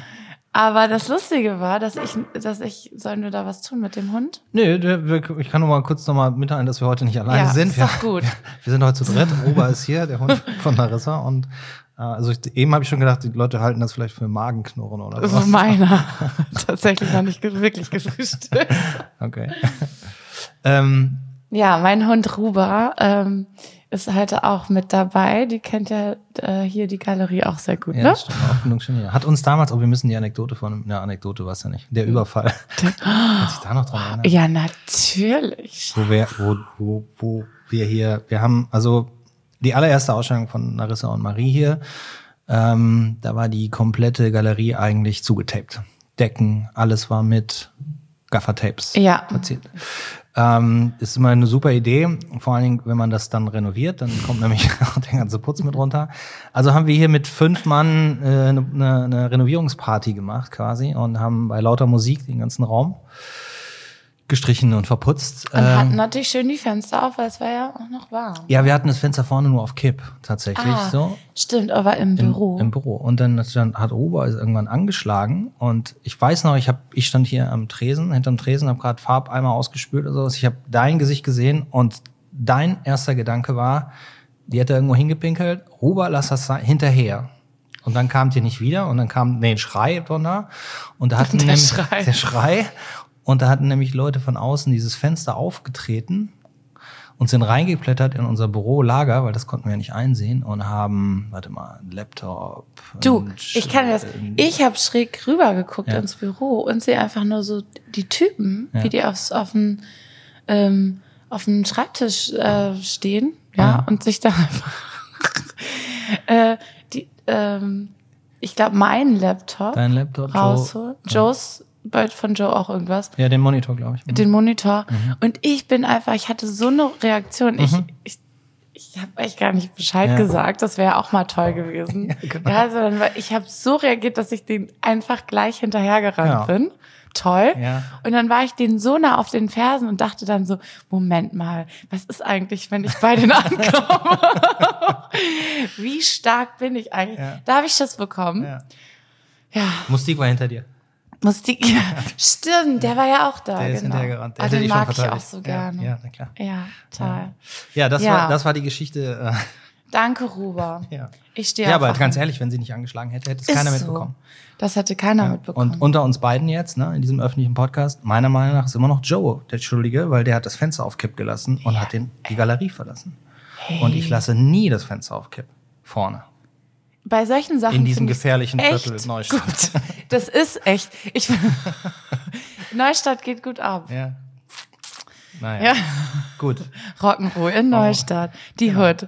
B: Aber das Lustige war, dass ich, dass ich, sollen wir da was tun mit dem Hund?
A: Nö, der- ich kann nur mal kurz noch mal mitteilen, dass wir heute nicht alleine
B: Ja,
A: sind.
B: ist
A: Wir,
B: doch gut.
A: wir sind heute zu dritt. Ober ist hier, der Hund von Larissa. Und äh, also ich, eben habe ich schon gedacht, die Leute halten das vielleicht für Magenknurren oder so.
B: Also meiner. Tatsächlich noch nicht ge- wirklich gefrühstückt.
A: Okay. ähm,
B: Ja, mein Hund Ruba ähm, ist heute auch mit dabei. Die kennt ja äh, hier die Galerie auch sehr gut,
A: ja,
B: ne?
A: das stimmt, oft genug schon hier. Hat uns damals, oh, wir müssen die Anekdote von, eine Anekdote war es ja nicht, der Überfall. Kannst du dich da noch dran erinnern?
B: Ja, natürlich.
A: Wo wir, wo, wo, wo wir hier, wir haben, also die allererste Ausstellung von Larissa und Marie hier, ähm, da war die komplette Galerie eigentlich zugetaped. Decken, alles war mit Gaffertapes
B: Ja.
A: verziert. Ähm, ist immer eine super Idee, vor allen Dingen, wenn man das dann renoviert, dann kommt nämlich auch der ganze Putz mit runter. Also haben wir hier mit fünf Mann äh, eine, eine Renovierungsparty gemacht quasi und haben bei lauter Musik den ganzen Raum gestrichen und verputzt.
B: Und
A: Ähm,
B: hatten natürlich schön die Fenster auf, weil es war ja auch noch warm.
A: ja, wir hatten das Fenster vorne nur auf Kipp, tatsächlich,
B: Ah,
A: so.
B: stimmt, aber im
A: Im,
B: Büro.
A: Im Büro. Und dann, dann hat Ober irgendwann angeschlagen und ich weiß noch, ich hab, ich stand hier am Tresen, hinterm Tresen, habe gerade Farbeimer ausgespült oder sowas. Ich habe dein Gesicht gesehen und dein erster Gedanke war, die hat da irgendwo hingepinkelt, Ober, lass das sein, hinterher. Und dann kam die nicht wieder und dann kam, nee, ein Schrei drunter und da hatten
B: Der
A: nämlich,
B: Schrei.
A: der Schrei und da hatten nämlich Leute von außen dieses Fenster aufgetreten und sind reingeplättert in unser Bürolager, weil das konnten wir ja nicht einsehen und haben, warte mal, einen Laptop.
B: Du,
A: und,
B: ich kann dir das.
A: äh,
B: Ich habe schräg rüber geguckt
A: Ja.
B: ins Büro und sehe einfach nur so die Typen,
A: Ja.
B: wie die aufs, auf dem ähm, auf dem Schreibtisch äh, stehen, ja,
A: Ja.
B: und sich da einfach äh, die, ähm, ich glaube, meinen Laptop
A: Dein Laptop, Joe.
B: rausholen. Joes, bei- von Joe auch irgendwas.
A: Ja, den Monitor, glaube ich.
B: Den Monitor.
A: Mhm.
B: Und ich bin einfach, ich hatte so eine Reaktion. Ich,
A: Mhm.
B: ich, ich habe euch gar nicht Bescheid
A: Ja.
B: gesagt. Das wäre auch mal toll gewesen.
A: Ja, genau.
B: Ja, also dann, war- ich habe so reagiert, dass ich den einfach gleich hinterhergerannt
A: Ja.
B: bin. Toll.
A: Ja.
B: Und dann war ich denen so nah auf den Fersen und dachte dann so, Moment mal, was ist eigentlich, wenn ich bei denen ankomme? Wie stark bin ich eigentlich?
A: Ja.
B: Da habe ich Schiss bekommen.
A: Ja.
B: Ja,
A: Mustik war hinter dir.
B: Musik. Ja, stimmt, der war ja auch da.
A: Der ist
B: genau.
A: hinterhergerannt. Der
B: Ah,
A: hätte
B: den
A: dich schon
B: mag ich auch
A: verteidigt.
B: so gerne.
A: Ja, ja, na klar.
B: Ja, toll.
A: Ja, das,
B: Ja.
A: War, das war die Geschichte. Äh,
B: Danke, Ruber.
A: ja.
B: Ich stehe
A: ja, aber
B: einfach-
A: ganz ehrlich, wenn sie nicht angeschlagen hätte, hätte es
B: Ist
A: keiner
B: so.
A: mitbekommen.
B: Das hätte keiner mitbekommen.
A: Und unter uns beiden jetzt, ne, in diesem öffentlichen Podcast, meiner Meinung nach ist immer noch Joe der Schuldige, weil der hat das Fenster auf Kipp gelassen und hat den, die Galerie verlassen.
B: Hey.
A: Und ich lasse nie das Fenster auf Kipp. Vorne.
B: Bei solchen Sachen
A: In diesem
B: finde ich's
A: gefährlichen
B: echt
A: Viertel Neustadt.
B: Gut. Das ist echt. Ich, Neustadt geht gut ab.
A: Ja. Naja.
B: Ja.
A: Gut.
B: Rock'n'Roll in Neustadt. Die Hood.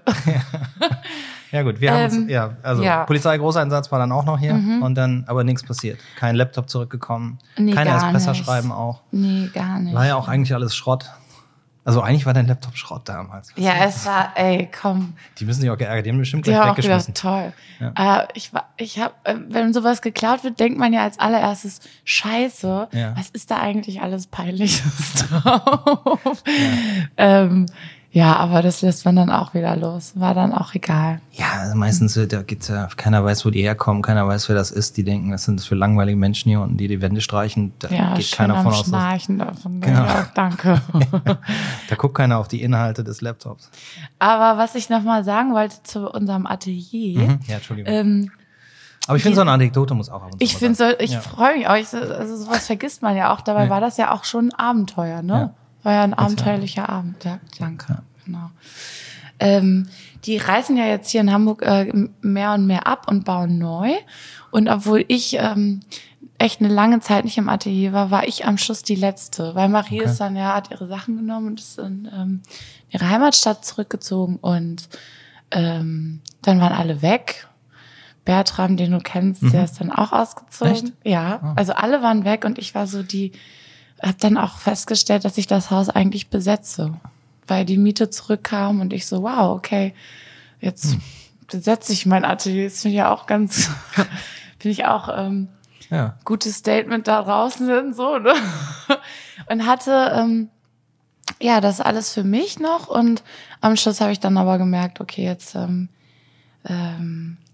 A: Ja gut, wir haben
B: Ähm,
A: uns, ja, also
B: ja.
A: Polizei-Großeinsatz war dann auch noch hier und dann, aber nichts passiert. Kein Laptop zurückgekommen,
B: Nee,
A: keine
B: gar
A: Espresserschreiben
B: nicht.
A: auch.
B: Nee, gar nicht.
A: War ja auch eigentlich alles Schrott. Also eigentlich war dein Laptop Schrott damals.
B: Ja, es war, ey, komm.
A: Die müssen sich auch geärgert, die haben bestimmt
B: Die
A: gleich
B: haben auch gedacht,
A: weggeschmissen.
B: toll.
A: Ja.
B: Äh, ich war, ich habe, äh, wenn sowas geklaut wird, denkt man ja als allererstes, Scheiße,
A: Ja.
B: was ist da eigentlich alles Peinliches drauf? Ja. Ähm, ja, aber das lässt man dann auch wieder los. War dann auch egal.
A: Ja, also meistens, äh, da gibt's ja, keiner weiß, wo die herkommen, keiner weiß, wer das ist. Die denken, das sind das für langweilige Menschen hier unten, die die Wände streichen. Da
B: Ja,
A: geht
B: schön
A: keiner
B: am
A: von aus. Dass,
B: Schnarchen davon.
A: Genau.
B: Ja, danke.
A: da guckt keiner auf die Inhalte des Laptops.
B: Aber was ich noch mal sagen wollte zu unserem Atelier,
A: Mhm. Ja, Entschuldigung.
B: ähm,
A: Aber ich finde, so eine Anekdote muss auch ab und zu
B: ich
A: mal
B: finde so,
A: sein.
B: ich
A: Ja.
B: freue mich auch. Ich, also sowas vergisst man ja auch. Dabei
A: Nee.
B: war das ja auch schon ein Abenteuer, ne?
A: Ja.
B: War ja ein
A: Erzähl.
B: abenteuerlicher Abend. Ja, danke. Genau. Ähm, die reisen ja jetzt hier in Hamburg äh, mehr und mehr ab und bauen neu. Und obwohl ich ähm, echt eine lange Zeit nicht im Atelier war, war ich am Schluss die Letzte. Weil Marie
A: Okay.
B: ist dann ja, hat ihre Sachen genommen und ist in ähm, ihre Heimatstadt zurückgezogen. Und ähm, dann waren alle weg. Bertram, den du kennst,
A: Mhm.
B: der ist dann auch ausgezogen.
A: Echt?
B: Ja,
A: Ah.
B: also alle waren weg und ich war so die, hab dann auch festgestellt, dass ich das Haus eigentlich besetze, weil die Miete zurückkam und ich so, wow, okay, jetzt
A: Hm.
B: besetze ich mein Atelier. Das finde ich ja auch ganz, finde ich auch ähm,
A: Ja.
B: gutes Statement da draußen und so, ne? Und hatte ähm, ja das alles für mich noch und am Schluss habe ich dann aber gemerkt, okay, jetzt ähm, ähm,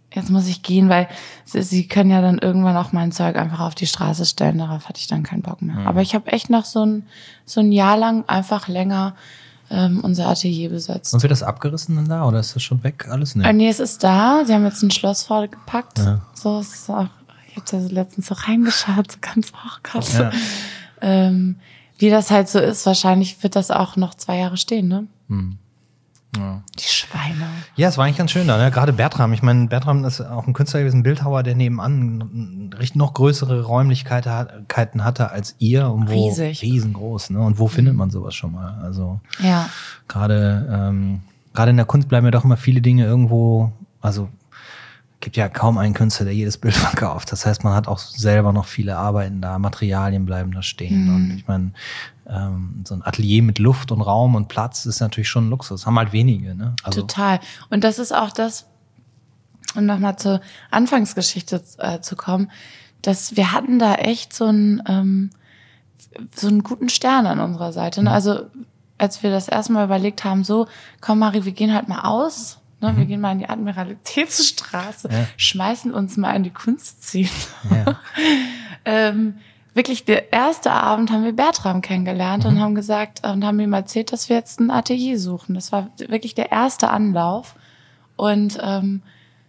B: jetzt muss ich gehen, weil sie, sie können ja dann irgendwann auch mein Zeug einfach auf die Straße stellen. Darauf hatte ich dann keinen Bock mehr. Mhm. Aber ich habe echt noch so ein, so ein Jahr lang einfach länger ähm, unser Atelier besetzt.
A: Und wird das abgerissen dann da oder ist das schon weg alles? Nee,
B: äh, nee es ist da. Sie haben jetzt ein Schloss vorgepackt.
A: Ja.
B: So ist es auch. Ich habe da so letztens so reingeschaut, so ganz hochkrass.
A: Ja.
B: ähm, wie das halt so ist, wahrscheinlich wird das auch noch zwei Jahre stehen, ne?
A: Hm. Ja.
B: Die Schweine.
A: Ja, es war eigentlich ganz schön da, ne? Gerade Bertram. Ich meine, Bertram ist auch ein Künstler gewesen, ein Bildhauer, der nebenan richtig noch größere Räumlichkeiten hatte als ihr. Und wo,
B: Riesig.
A: Riesengroß, ne? Und wo findet man sowas schon mal? Also
B: Ja.
A: gerade ähm, gerade in der Kunst bleiben ja doch immer viele Dinge irgendwo, also gibt ja kaum einen Künstler, der jedes Bild verkauft. Das heißt, man hat auch selber noch viele Arbeiten da, Materialien bleiben da stehen. Mhm. Und ich meine, ähm, so ein Atelier mit Luft und Raum und Platz ist natürlich schon ein Luxus. Haben halt wenige, ne? Also
B: total. Und das ist auch das, um nochmal zur Anfangsgeschichte äh, zu kommen, dass wir hatten da echt so einen, ähm, so einen guten Stern an unserer Seite. Ne? Mhm. Also als wir das erste Mal überlegt haben, so, komm Marie, wir gehen halt mal aus. Ne, mhm. Wir gehen mal in die Admiralitätsstraße, ja. Schmeißen uns mal in die Kunstszene. Ja. ähm, wirklich, der erste Abend haben wir Bertram kennengelernt mhm. und haben gesagt, und haben ihm erzählt, dass wir jetzt ein Atelier suchen. Das war wirklich der erste Anlauf und ähm,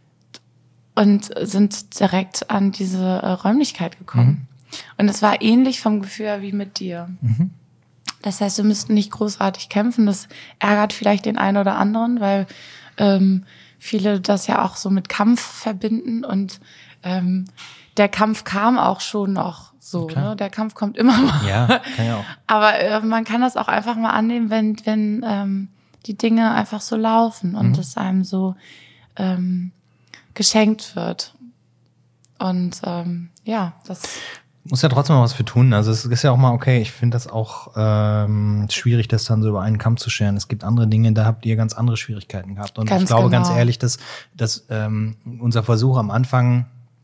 B: und sind direkt an diese äh, Räumlichkeit gekommen. Mhm. Und es war ähnlich vom Gefühl wie mit dir. Mhm. Das heißt, wir müssten nicht großartig kämpfen. Das ärgert vielleicht den einen oder anderen, weil Ähm, viele das ja auch so mit Kampf verbinden und ähm, der Kampf kam auch schon noch so, okay. ne? Der Kampf kommt immer mal.
A: Ja, kann ja auch.
B: Aber äh, man kann das auch einfach mal annehmen, wenn wenn ähm, die Dinge einfach so laufen und mhm. es einem so ähm, geschenkt wird. Und ähm, ja, das
A: muss ja trotzdem mal was für tun. Also es ist ja auch mal okay. Ich finde das auch ähm, schwierig, das dann so über einen Kamm zu scheren. Es gibt andere Dinge, da habt ihr ganz andere Schwierigkeiten gehabt. Und ganz ich glaube genau. ganz ehrlich, dass, dass ähm, unser Versuch am Anfang,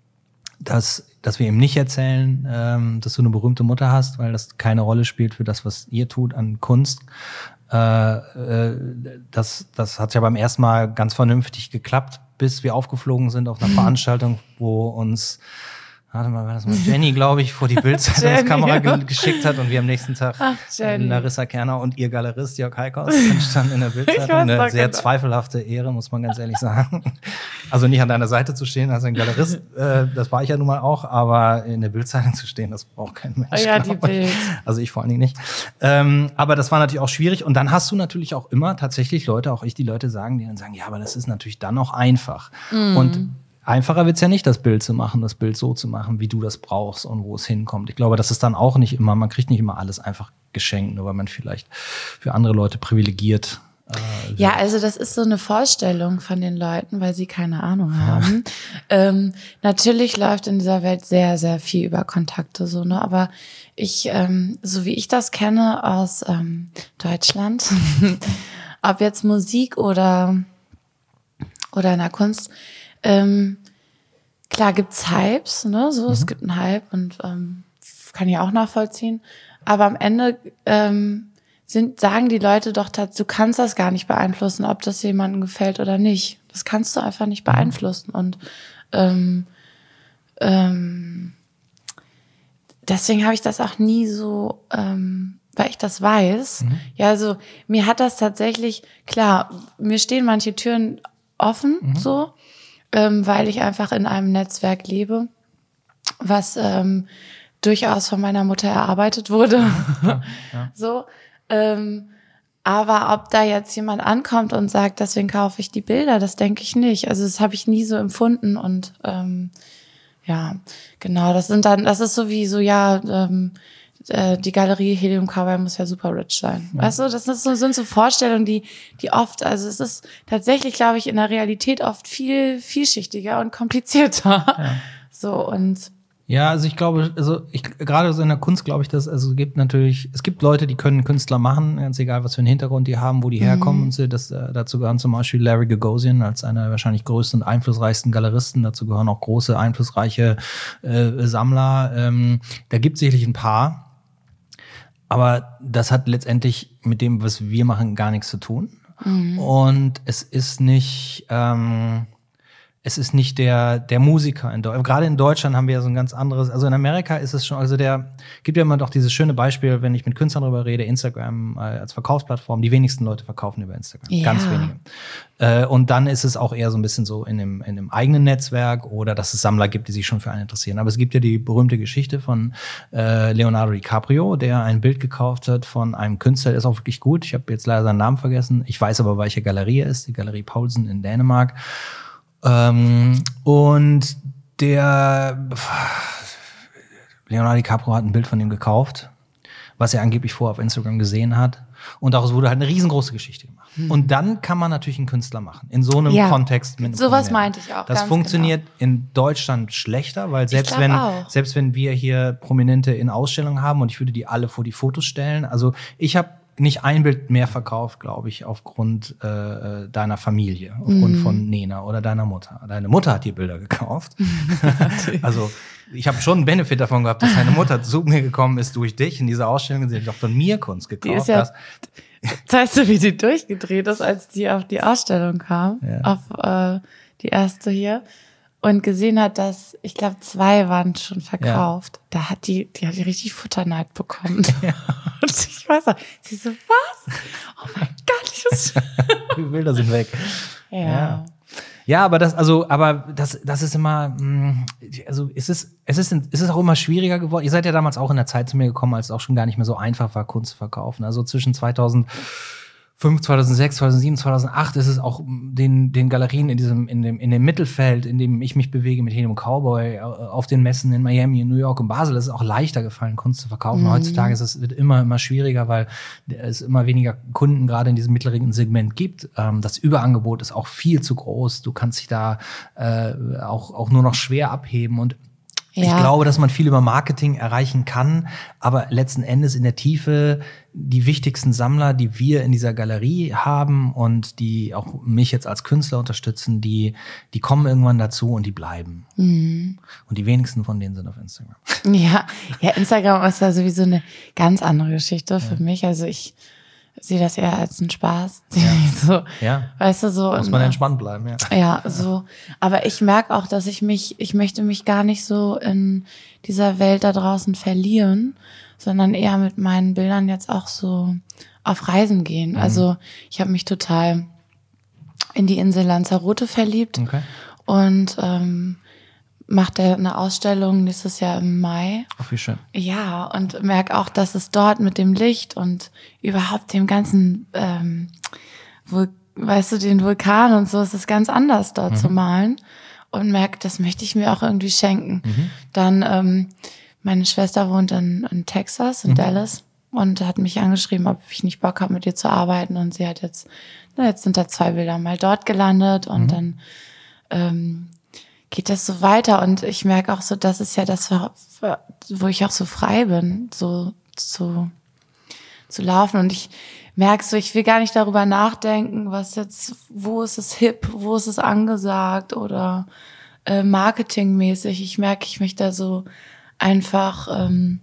A: dass, dass wir ihm nicht erzählen, ähm, dass du eine berühmte Mutter hast, weil das keine Rolle spielt für das, was ihr tut an Kunst. Äh, äh, das, das hat ja beim ersten Mal ganz vernünftig geklappt, bis wir aufgeflogen sind auf einer Veranstaltung, wo uns Warte mal, war das mal Jenny, glaube ich, vor die Bildzeitungskamera ge- geschickt hat und wir am nächsten Tag Ach, Larissa Kerner und ihr Galerist Jörg Heikhaus standen in der Bildzeitung. Eine sehr genau. zweifelhafte Ehre, muss man ganz ehrlich sagen. Also nicht an deiner Seite zu stehen als ein Galerist, äh, das war ich ja nun mal auch, aber in der Bildzeitung zu stehen, das braucht kein Mensch.
B: Oh ja, die Bild.
A: Also ich vor allen Dingen nicht. Ähm, aber das war natürlich auch schwierig und dann hast du natürlich auch immer tatsächlich Leute, auch ich, die Leute sagen, die dann sagen, ja, aber das ist natürlich dann auch einfach. Mm. Und einfacher wird's ja nicht, das Bild zu machen, das Bild so zu machen, wie du das brauchst und wo es hinkommt. Ich glaube, das ist dann auch nicht immer, man kriegt nicht immer alles einfach geschenkt, nur weil man vielleicht für andere Leute privilegiert äh,
B: ja, also das ist so eine Vorstellung von den Leuten, weil sie keine Ahnung haben. ähm, natürlich läuft in dieser Welt sehr, sehr viel über Kontakte, so, ne, aber ich, ähm, so wie ich das kenne aus ähm, Deutschland, ob jetzt Musik oder, oder in der Kunst, Ähm, klar gibt's Hypes, ne, so, mhm. es gibt einen Hype und ähm, kann ich auch nachvollziehen, aber am Ende ähm, sind, sagen die Leute doch, du kannst das gar nicht beeinflussen, ob das jemandem gefällt oder nicht. Das kannst du einfach nicht beeinflussen und ähm, ähm, deswegen habe ich das auch nie so, ähm, weil ich das weiß. Mhm. Ja, also mir hat das tatsächlich, klar, mir stehen manche Türen offen, mhm. so, Ähm, weil ich einfach in einem Netzwerk lebe, was ähm, durchaus von meiner Mutter erarbeitet wurde. Ja, ja. So, ähm, aber ob da jetzt jemand ankommt und sagt, deswegen kaufe ich die Bilder, das denke ich nicht. Also das habe ich nie so empfunden und ähm, ja, genau, das sind dann, das ist so wie so, ja, ähm, die Galerie Helium Cowboy muss ja super rich sein. Ja. Weißt du, das ist so, sind so Vorstellungen, die, die oft, also es ist tatsächlich, glaube ich, in der Realität oft viel vielschichtiger und komplizierter. Ja. So, und.
A: Ja, also ich glaube, also ich, gerade so in der Kunst glaube ich, dass, also es gibt natürlich, es gibt Leute, die können Künstler machen, ganz egal, was für einen Hintergrund die haben, wo die mhm. herkommen und so. Das, äh, dazu gehören zum Beispiel Larry Gagosian als einer der wahrscheinlich größten und einflussreichsten Galeristen. Dazu gehören auch große, einflussreiche äh, Sammler. Ähm, da gibt es sicherlich ein paar. Aber das hat letztendlich mit dem, was wir machen, gar nichts zu tun. Mhm. Und es ist nicht, ähm, es ist nicht der der Musiker in Deutschland. Gerade in Deutschland haben wir ja so ein ganz anderes, also in Amerika ist es schon, also der, gibt ja immer doch dieses schöne Beispiel, wenn ich mit Künstlern darüber rede, Instagram als Verkaufsplattform, die wenigsten Leute verkaufen über Instagram.
B: Ja.
A: Ganz wenige. Äh, und dann ist es auch eher so ein bisschen so in dem, in dem eigenen Netzwerk oder dass es Sammler gibt, die sich schon für einen interessieren. Aber es gibt ja die berühmte Geschichte von äh, Leonardo DiCaprio, der ein Bild gekauft hat von einem Künstler, der ist auch wirklich gut. Ich habe jetzt leider seinen Namen vergessen. Ich weiß aber, welche Galerie er ist, die Galerie Paulsen in Dänemark. Ähm, und der Leonardo DiCaprio hat ein Bild von ihm gekauft, was er angeblich vorher auf Instagram gesehen hat. Und daraus wurde halt eine riesengroße Geschichte gemacht. Hm. Und dann kann man natürlich einen Künstler machen. In so einem
B: ja.
A: Kontext. Mit einem
B: Sowas meinte ich auch.
A: Das
B: ganz
A: funktioniert
B: genau.
A: in Deutschland schlechter, weil selbst wenn,
B: auch.
A: selbst wenn wir hier Prominente in Ausstellungen haben und ich würde die alle vor die Fotos stellen. Also ich habe nicht ein Bild mehr verkauft, glaube ich, aufgrund äh, deiner Familie, aufgrund mm. von Nena oder deiner Mutter. Deine Mutter hat die Bilder gekauft. Also ich habe schon einen Benefit davon gehabt, dass deine Mutter zu mir gekommen ist durch dich in dieser Ausstellung. Sie hat doch von mir Kunst gekauft.
B: Die ist ja, weißt du, wie die durchgedreht ist, als die auf die Ausstellung kam, ja. auf äh, die erste hier. Und gesehen hat, dass, ich glaube, zwei waren schon verkauft. Ja. Da hat die, die hat die richtig Futterneid bekommen. Ja. Und ich weiß auch, sie so, was? Oh mein Gott, ich muss.
A: Die Bilder sind weg.
B: Ja. ja.
A: Ja, aber das, also, aber das, das ist immer, also, es ist, es ist, es ist auch immer schwieriger geworden. Ihr seid ja damals auch in der Zeit zu mir gekommen, als es auch schon gar nicht mehr so einfach war, Kunst zu verkaufen. Also zwischen zweitausendfünf, zweitausendsechs, zweitausendsieben, zweitausendacht ist es auch den, den Galerien in diesem, in dem, in dem Mittelfeld, in dem ich mich bewege mit Helium Cowboy, auf den Messen in Miami, in New York und Basel, ist es auch leichter gefallen, Kunst zu verkaufen. Mhm. Heutzutage ist es, wird immer, immer schwieriger, weil es immer weniger Kunden gerade in diesem mittleren Segment gibt. Das Überangebot ist auch viel zu groß. Du kannst dich da, äh, auch, auch nur noch schwer abheben und ja. Ich glaube, dass man viel über Marketing erreichen kann, aber letzten Endes in der Tiefe die wichtigsten Sammler, die wir in dieser Galerie haben und die auch mich jetzt als Künstler unterstützen, die die kommen irgendwann dazu und die bleiben. Mhm. Und die wenigsten von denen sind auf Instagram.
B: Ja, ja, Instagram ist ja sowieso eine ganz andere Geschichte für ja. mich. Also ich sehe das eher als einen Spaß. Ja. So,
A: ja.
B: Weißt du, so.
A: Muss man entspannt bleiben, ja.
B: Ja, so. Aber ich merke auch, dass ich mich, ich möchte mich gar nicht so in dieser Welt da draußen verlieren, sondern eher mit meinen Bildern jetzt auch so auf Reisen gehen. Mhm. Also ich habe mich total in die Insel Lanzarote verliebt.
A: Okay.
B: Und ähm, macht er eine Ausstellung nächstes Jahr im Mai.
A: Ach, wie schön.
B: Ja, und merke auch, dass es dort mit dem Licht und überhaupt dem ganzen, ähm, Vul- weißt du, den Vulkan und so, es ist ganz anders dort mhm. zu malen. Und merke, das möchte ich mir auch irgendwie schenken. Mhm. Dann, ähm, meine Schwester wohnt in, in Texas, in mhm. Dallas, und hat mich angeschrieben, ob ich nicht Bock habe, mit ihr zu arbeiten. Und sie hat jetzt, na, jetzt sind da zwei Bilder mal dort gelandet und mhm. dann, ähm, geht das so weiter und ich merke auch so, das ist ja das, wo ich auch so frei bin, so zu, zu laufen und ich merke so, ich will gar nicht darüber nachdenken, was jetzt, wo ist es hip, wo ist es angesagt oder äh, marketingmäßig. Ich merke, ich möchte da so einfach ähm,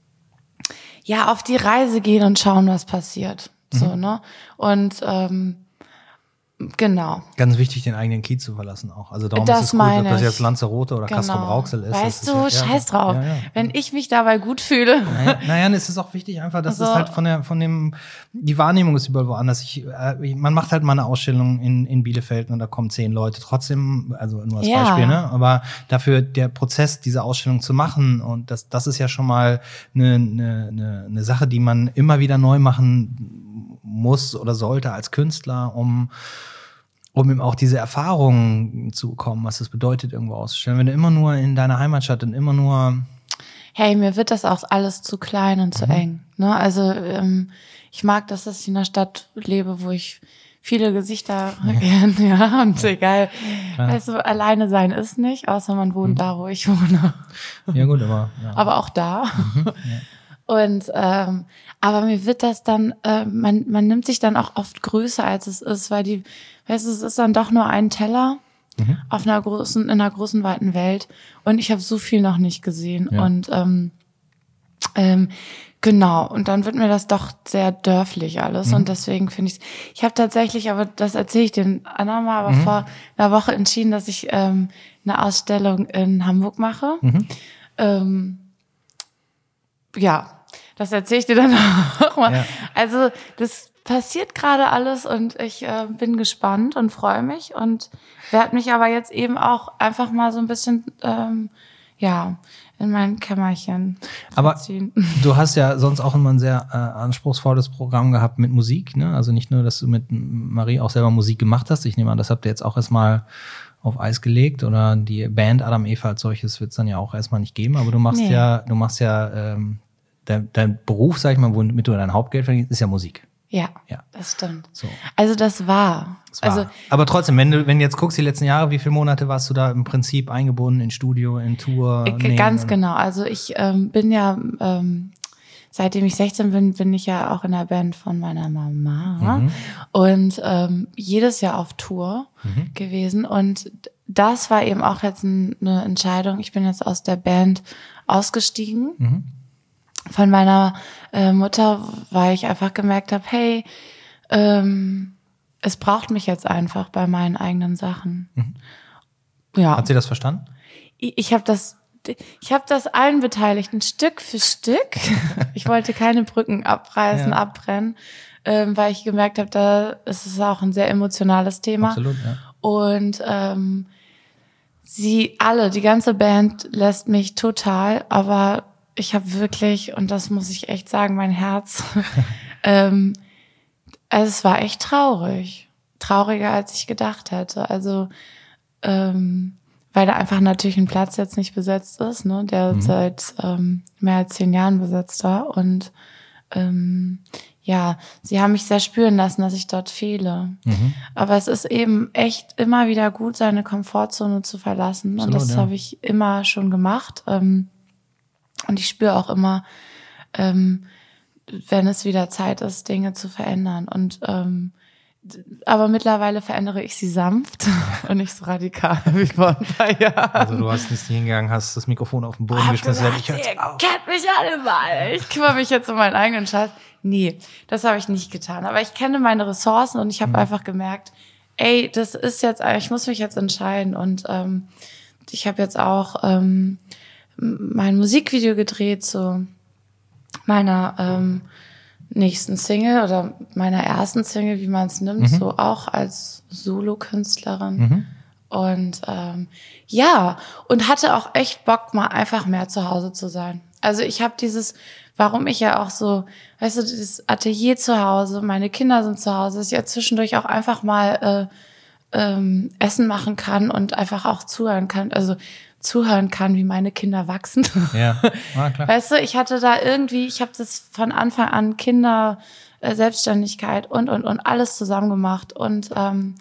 B: ja auf die Reise gehen und schauen, was passiert. Mhm. So, ne? Und ähm, genau.
A: Ganz wichtig, den eigenen Kiez zu verlassen auch. Also darum
B: das
A: ist es gut, ob das jetzt Lanzarote oder
B: genau.
A: Castrop-Rauxel ist.
B: Weißt du,
A: ist ja,
B: scheiß drauf.
A: Ja, ja.
B: Wenn ich mich dabei gut fühle.
A: Naja, naja, es ist auch wichtig einfach, das also, ist halt von der, von dem, die Wahrnehmung ist überall woanders. Ich, äh, man macht halt mal eine Ausstellung in, in Bielefeld und da kommen zehn Leute. Trotzdem, also nur als
B: ja.
A: Beispiel, ne? Aber dafür der Prozess, diese Ausstellung zu machen und das, das ist ja schon mal eine, eine, eine, eine Sache, die man immer wieder neu machen muss oder sollte als Künstler, um um eben auch diese Erfahrungen zu bekommen, was es bedeutet, irgendwo auszustellen. Wenn du immer nur in deiner Heimatstadt und immer nur...
B: Hey, mir wird das auch alles zu klein und zu mhm. eng. Ne? Also ähm, ich mag das, dass ich in einer Stadt lebe, wo ich viele Gesichter kenne. Ja. ja, und egal. Ja. Also alleine sein ist nicht, außer man wohnt mhm. da, wo ich wohne.
A: Ja gut, aber... Ja.
B: Aber auch da. Mhm. Ja. Und ähm, aber mir wird das dann, äh, man man nimmt sich dann auch oft größer als es ist, weil die, weißt du, es ist dann doch nur ein Teller mhm. auf einer großen, in einer großen weiten Welt und ich habe so viel noch nicht gesehen ja. und ähm, ähm, Genau, und dann wird mir das doch sehr dörflich alles mhm. und deswegen finde ich es, ich habe tatsächlich, aber das erzähle ich dir andermal, aber mhm. vor einer Woche entschieden, dass ich ähm, eine Ausstellung in Hamburg mache. Mhm. Ähm, ja, das erzähle ich dir dann auch mal. Ja. Also das passiert gerade alles und ich äh, bin gespannt und freue mich und werde mich aber jetzt eben auch einfach mal so ein bisschen, ähm, ja, in mein Kämmerchen
A: Aber
B: ziehen.
A: Du hast ja sonst auch immer ein sehr äh, anspruchsvolles Programm gehabt mit Musik, ne? Also nicht nur, dass du mit Marie auch selber Musik gemacht hast. Ich nehme an, das habt ihr jetzt auch erstmal auf Eis gelegt oder die Band Adam Eva als solches wird es dann ja auch erstmal nicht geben. Aber du machst nee. ja, du machst ja ähm, dein, dein Beruf, sag ich mal, womit du dein Hauptgeld verdienst, ist ja Musik.
B: Ja, ja, das stimmt.
A: So.
B: Also das war.
A: das war.
B: Also
A: Aber trotzdem, wenn du wenn du jetzt guckst, die letzten Jahre, wie viele Monate warst du da im Prinzip eingebunden in Studio, in Tour?
B: Ich, ganz genau. Also ich ähm, bin ja, ähm, seitdem ich sechzehn bin, bin ich ja auch in der Band von meiner Mama mhm. und ähm, jedes Jahr auf Tour mhm. gewesen. Und das war eben auch jetzt ein, eine Entscheidung. Ich bin jetzt aus der Band ausgestiegen. Mhm. Von meiner äh, Mutter, weil ich einfach gemerkt habe, hey, ähm, es braucht mich jetzt einfach bei meinen eigenen Sachen. Mhm. Ja.
A: Hat sie das verstanden?
B: Ich, ich habe das, ich habe das allen Beteiligten Stück für Stück. Ich wollte keine Brücken abreißen, ja. abbrennen, ähm, weil ich gemerkt habe, da ist es auch ein sehr emotionales Thema.
A: Absolut, ja.
B: Und ähm, sie alle, die ganze Band lässt mich total, aber ich habe wirklich, und das muss ich echt sagen, mein Herz, ähm, also es war echt traurig. Trauriger, als ich gedacht hätte. Also, ähm, weil da einfach natürlich ein Platz jetzt nicht besetzt ist, ne, der mhm. seit ähm, mehr als zehn Jahren besetzt war. Und ähm, ja, sie haben mich sehr spüren lassen, dass ich dort fehle. Mhm. Aber es ist eben echt immer wieder gut, seine Komfortzone zu verlassen. Absolut, und das ja. habe ich immer schon gemacht. Ähm, Und ich spüre auch immer, ähm, wenn es wieder Zeit ist, Dinge zu verändern. Und ähm, aber mittlerweile verändere ich sie sanft und nicht so radikal wie vor ein paar Jahren.
A: Also du hast nicht hingegangen, hast das Mikrofon auf den Boden geschmissen.
B: Ich hör's auf. Kennt mich alle mal. Ich kümmere mich jetzt um meinen eigenen Scheiß. Nee, das habe ich nicht getan. Aber ich kenne meine Ressourcen und ich habe mhm. einfach gemerkt, ey, das ist jetzt, ich muss mich jetzt entscheiden. Und ähm, ich habe jetzt auch ähm, mein Musikvideo gedreht zu meiner ähm, nächsten Single oder meiner ersten Single, wie man es nimmt, mhm. so auch als Solo-Künstlerin. Mhm. Und ähm, ja, und hatte auch echt Bock, mal einfach mehr zu Hause zu sein. Also ich habe dieses, warum ich ja auch so, weißt du, dieses Atelier zu Hause, meine Kinder sind zu Hause, dass ich ja zwischendurch auch einfach mal äh, ähm, Essen machen kann und einfach auch zuhören kann. Also zuhören kann, wie meine Kinder wachsen.
A: Ja, ah, klar.
B: Weißt du, ich hatte da irgendwie, ich habe das von Anfang an Kinder, äh, Selbstständigkeit und, und, und alles zusammen gemacht und ähm,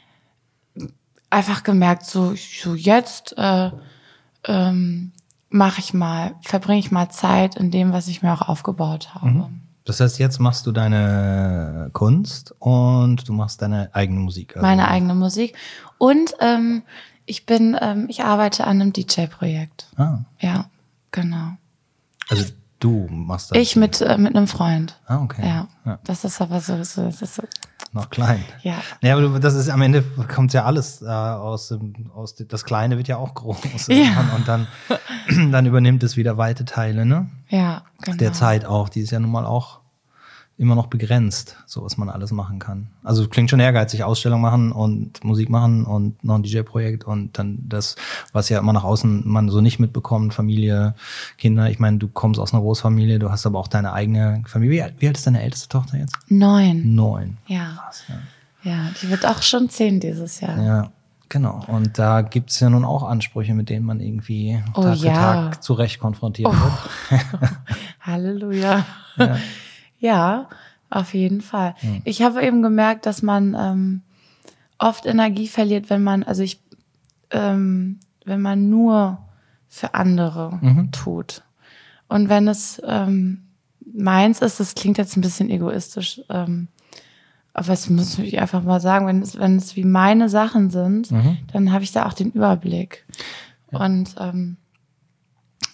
B: einfach gemerkt, so, so jetzt äh, ähm, mache ich mal, verbringe ich mal Zeit in dem, was ich mir auch aufgebaut habe. Mhm.
A: Das heißt, jetzt machst du deine Kunst und du machst deine eigene Musik.
B: Also meine eigene Musik und ähm, Ich bin, ähm, ich arbeite an einem D J-Projekt.
A: Ah.
B: Ja, genau.
A: Also du machst das?
B: Ich mit äh, mit einem Freund.
A: Ah, okay.
B: Ja, ja. Das ist aber so, so, das ist so.
A: Noch klein.
B: Ja.
A: Ja, aber das ist am Ende kommt ja alles äh, aus dem, aus dem, das Kleine wird ja auch groß.
B: Ja.
A: Und dann, dann übernimmt es wieder weite Teile, ne?
B: Ja, genau.
A: Der Zeit auch, die ist ja nun mal auch immer noch begrenzt, so was man alles machen kann. Also klingt schon ehrgeizig, Ausstellung machen und Musik machen und noch ein D J-Projekt und dann das, was ja immer nach außen man so nicht mitbekommt, Familie, Kinder. Ich meine, du kommst aus einer Großfamilie, du hast aber auch deine eigene Familie. Wie alt, wie alt ist deine älteste Tochter jetzt?
B: Neun.
A: Neun.
B: Ja.
A: Krass, ja.
B: Ja, die wird auch schon zehn dieses Jahr.
A: Ja, genau. Und da gibt's ja nun auch Ansprüche, mit denen man irgendwie
B: oh,
A: Tag
B: ja.
A: für Tag zurecht konfrontiert oh. wird.
B: Halleluja.
A: Ja.
B: Ja, auf jeden Fall. Hm. Ich habe eben gemerkt, dass man ähm, oft Energie verliert, wenn man, also ich, ähm, wenn man nur für andere mhm. tut. Und wenn es ähm, meins ist, das klingt jetzt ein bisschen egoistisch, ähm, aber das muss ich einfach mal sagen, wenn es, wenn es wie meine Sachen sind, mhm. dann habe ich da auch den Überblick. Ja. Und ähm,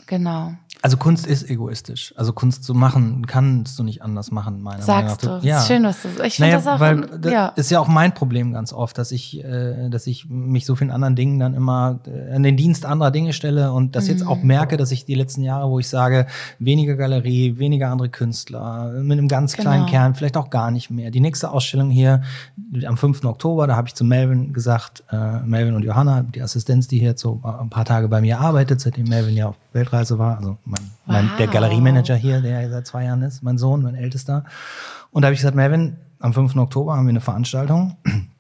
B: genau.
A: Also Kunst ist egoistisch. Also Kunst zu machen, kannst du nicht anders machen, meiner Meinung nach.
B: Sagst du.
A: Ja.
B: Schön, was du Ich finde
A: Naja,
B: das auch.
A: weil
B: un-
A: das
B: ja.
A: ist ja auch mein Problem ganz oft, dass ich, äh, dass ich mich so vielen anderen Dingen dann immer äh, in den Dienst anderer Dinge stelle und das jetzt auch merke, dass ich die letzten Jahre, wo ich sage, weniger Galerie, weniger andere Künstler, mit einem ganz kleinen
B: Genau.
A: Kern, vielleicht auch gar nicht mehr. Die nächste Ausstellung hier am fünften Oktober, da habe ich zu Melvin gesagt, äh, Melvin und Johanna, die Assistenz, die hier jetzt so ein paar Tage bei mir arbeitet, seitdem Melvin ja auf Weltreise war, also mein, mein, der
B: Wow.
A: Galeriemanager hier, der ja seit zwei Jahren ist, mein Sohn, mein Ältester. Und da habe ich gesagt, Melvin, am fünften Oktober haben wir eine Veranstaltung.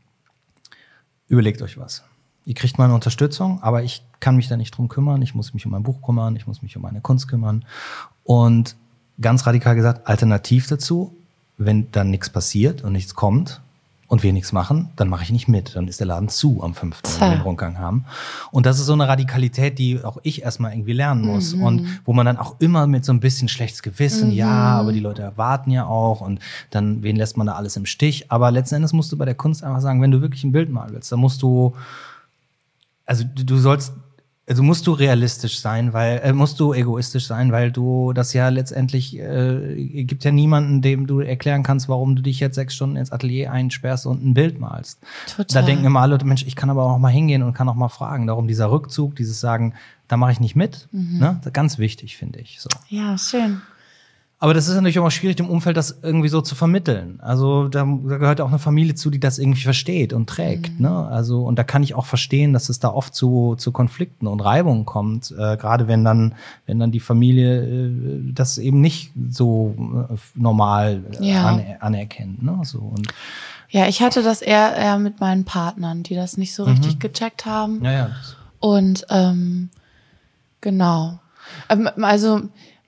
A: Überlegt euch was. Ihr kriegt meine Unterstützung, aber ich kann mich da nicht drum kümmern. Ich muss mich um mein Buch kümmern, ich muss mich um meine Kunst kümmern. Und ganz radikal gesagt, alternativ dazu, wenn dann nichts passiert und nichts kommt und wir nichts machen, dann mache ich nicht mit. Dann ist der Laden zu am fünften wenn wir den Rundgang haben. Und das ist so eine Radikalität, die auch ich erstmal irgendwie lernen muss.
B: Mhm.
A: Und wo man dann auch immer mit so ein bisschen schlechtes Gewissen, ja, aber die Leute erwarten ja auch und dann, wen lässt man da alles im Stich? Aber letzten Endes musst du bei der Kunst einfach sagen, wenn du wirklich ein Bild malen willst, dann musst du, also du du sollst, also musst du realistisch sein, weil äh, musst du egoistisch sein, weil du das ja letztendlich äh, gibt ja niemanden, dem du erklären kannst, warum du dich jetzt sechs Stunden ins Atelier einsperrst und ein Bild malst.
B: Total.
A: Da denken immer alle, Mensch, ich kann aber auch mal hingehen und kann auch mal fragen. Darum dieser Rückzug, dieses Sagen, da mache ich nicht mit, ne? Ganz wichtig, finde ich. So.
B: Ja, schön.
A: Aber das ist natürlich auch schwierig, im Umfeld das irgendwie so zu vermitteln. Also da, da gehört auch eine Familie zu, die das irgendwie versteht und trägt. Mhm. Ne? Also und da kann ich auch verstehen, dass es da oft zu, zu Konflikten und Reibungen kommt, äh, gerade wenn dann, wenn dann die Familie äh, das eben nicht so äh, normal äh,
B: Ja.
A: an, anerkennt. Ne? So, und
B: Ja, ich hatte das eher, eher mit meinen Partnern, die das nicht so richtig gecheckt haben.
A: ja, ja. Das,
B: Und ähm, genau. Ähm, Also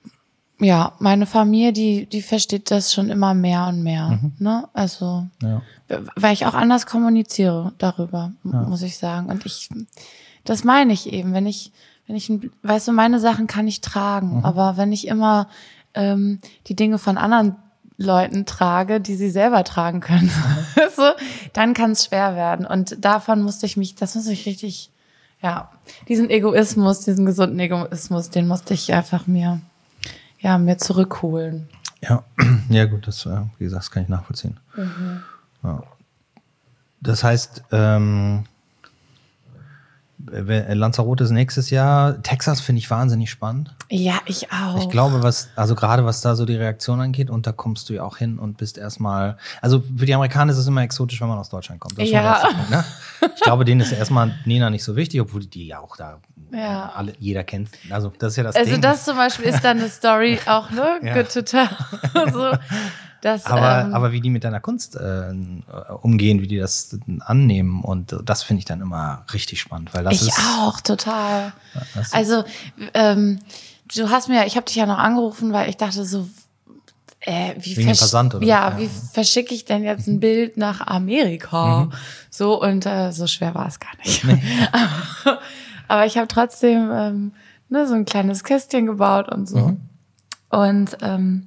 B: ja, meine Familie, die die versteht das schon immer mehr und mehr. Ne? Also
A: ja.
B: weil ich auch anders kommuniziere darüber, ja. muss ich sagen. Und ich, das meine ich eben, wenn ich, wenn ich, weißt du, meine Sachen kann ich tragen, mhm. aber wenn ich immer ähm, die Dinge von anderen Leuten trage, die sie selber tragen können, so, dann kann es schwer werden. Und davon musste ich mich, das muss ich richtig, ja, diesen Egoismus, diesen gesunden Egoismus, den musste ich einfach mir, ja, mir zurückholen.
A: Ja, ja gut, das, wie gesagt, das kann ich nachvollziehen. Mhm. Ja. Das heißt, ähm, Lanzarote ist nächstes Jahr. Texas finde ich wahnsinnig spannend.
B: Ja, ich auch.
A: Ich glaube, was, also gerade was da so die Reaktion angeht, und da kommst du ja auch hin und bist erstmal, also für die Amerikaner ist es immer exotisch, wenn man aus Deutschland kommt. Das ist
B: ja.
A: schon der erste Punkt, ne? Ich glaube, denen ist erstmal Nena nicht so wichtig, obwohl die ja auch da
B: ja.
A: alle, jeder kennt. Also das ist ja das
B: Also
A: Ding.
B: das zum Beispiel ist dann eine Story auch, ne?
A: Ja.
B: Total. so, das,
A: aber,
B: ähm,
A: aber wie die mit deiner Kunst äh, umgehen, wie die das annehmen, und das finde ich dann immer richtig spannend, weil das
B: ich
A: ist
B: auch total.
A: das
B: Also ähm, du hast mir, ich habe dich ja noch angerufen, weil ich dachte so, äh, wie
A: wegen dem Versand oder
B: ja,
A: was?
B: wie verschicke ich denn jetzt ein Bild nach Amerika?
A: Mhm.
B: So und äh, so schwer war es gar nicht.
A: Nee.
B: aber, aber ich habe trotzdem ähm, ne, so ein kleines Kästchen gebaut und so.
A: Mhm.
B: Und ähm,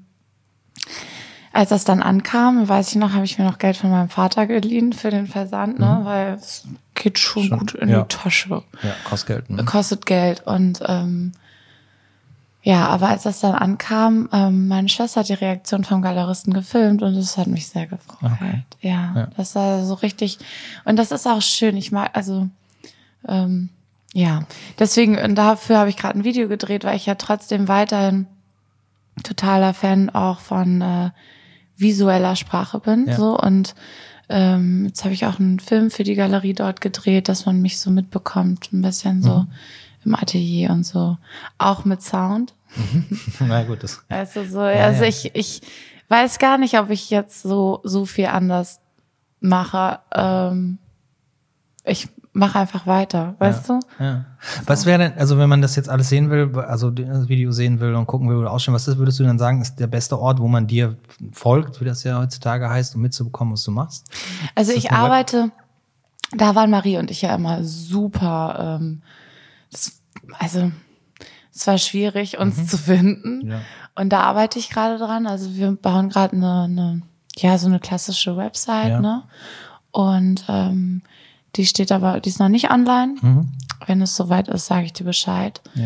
B: als das dann ankam, weiß ich noch, habe ich mir noch Geld von meinem Vater geliehen für den Versand, ne,
A: Mhm.
B: weil es geht schon,
A: Schon,
B: gut in
A: ja.
B: die Tasche.
A: Ja, kostet Geld. Ne?
B: Kostet Geld. Und ähm, ja, aber als das dann ankam, ähm, meine Schwester hat die Reaktion vom Galeristen gefilmt und das hat mich sehr gefreut.
A: Okay.
B: Ja,
A: Ja.
B: das war so richtig. Und das ist auch schön. Ich mag, also ähm, ja, deswegen, und dafür habe ich gerade ein Video gedreht, weil ich ja trotzdem weiterhin totaler Fan auch von äh, visueller Sprache bin.
A: Ja.
B: So und ähm, jetzt habe ich auch einen Film für die Galerie dort gedreht, dass man mich so mitbekommt, ein bisschen so
A: Mhm.
B: im Atelier und so. Auch mit Sound.
A: Na gut, das.
B: Also so,
A: Ja,
B: also
A: ja.
B: ich, ich weiß gar nicht, ob ich jetzt so, so viel anders mache. Ähm, ich mache einfach weiter, weißt
A: ja.
B: du?
A: Ja. Was wäre denn, also wenn man das jetzt alles sehen will, also das Video sehen will und gucken will oder ausschauen, was ist, würdest du dann sagen, ist der beste Ort, wo man dir folgt, wie das ja heutzutage heißt, um mitzubekommen, was du machst?
B: Also
A: Ist das
B: ich
A: eine Web-
B: arbeite, da waren Marie und ich ja immer super, ähm, das, also es war schwierig, uns zu finden.
A: Ja.
B: Und da arbeite ich gerade dran. Also wir bauen gerade eine, eine, ja, so eine klassische Website,
A: Ja.
B: ne? Und ähm, die steht aber, die ist noch nicht online.
A: Mhm.
B: Wenn es soweit ist, sage ich dir Bescheid.
A: Ja.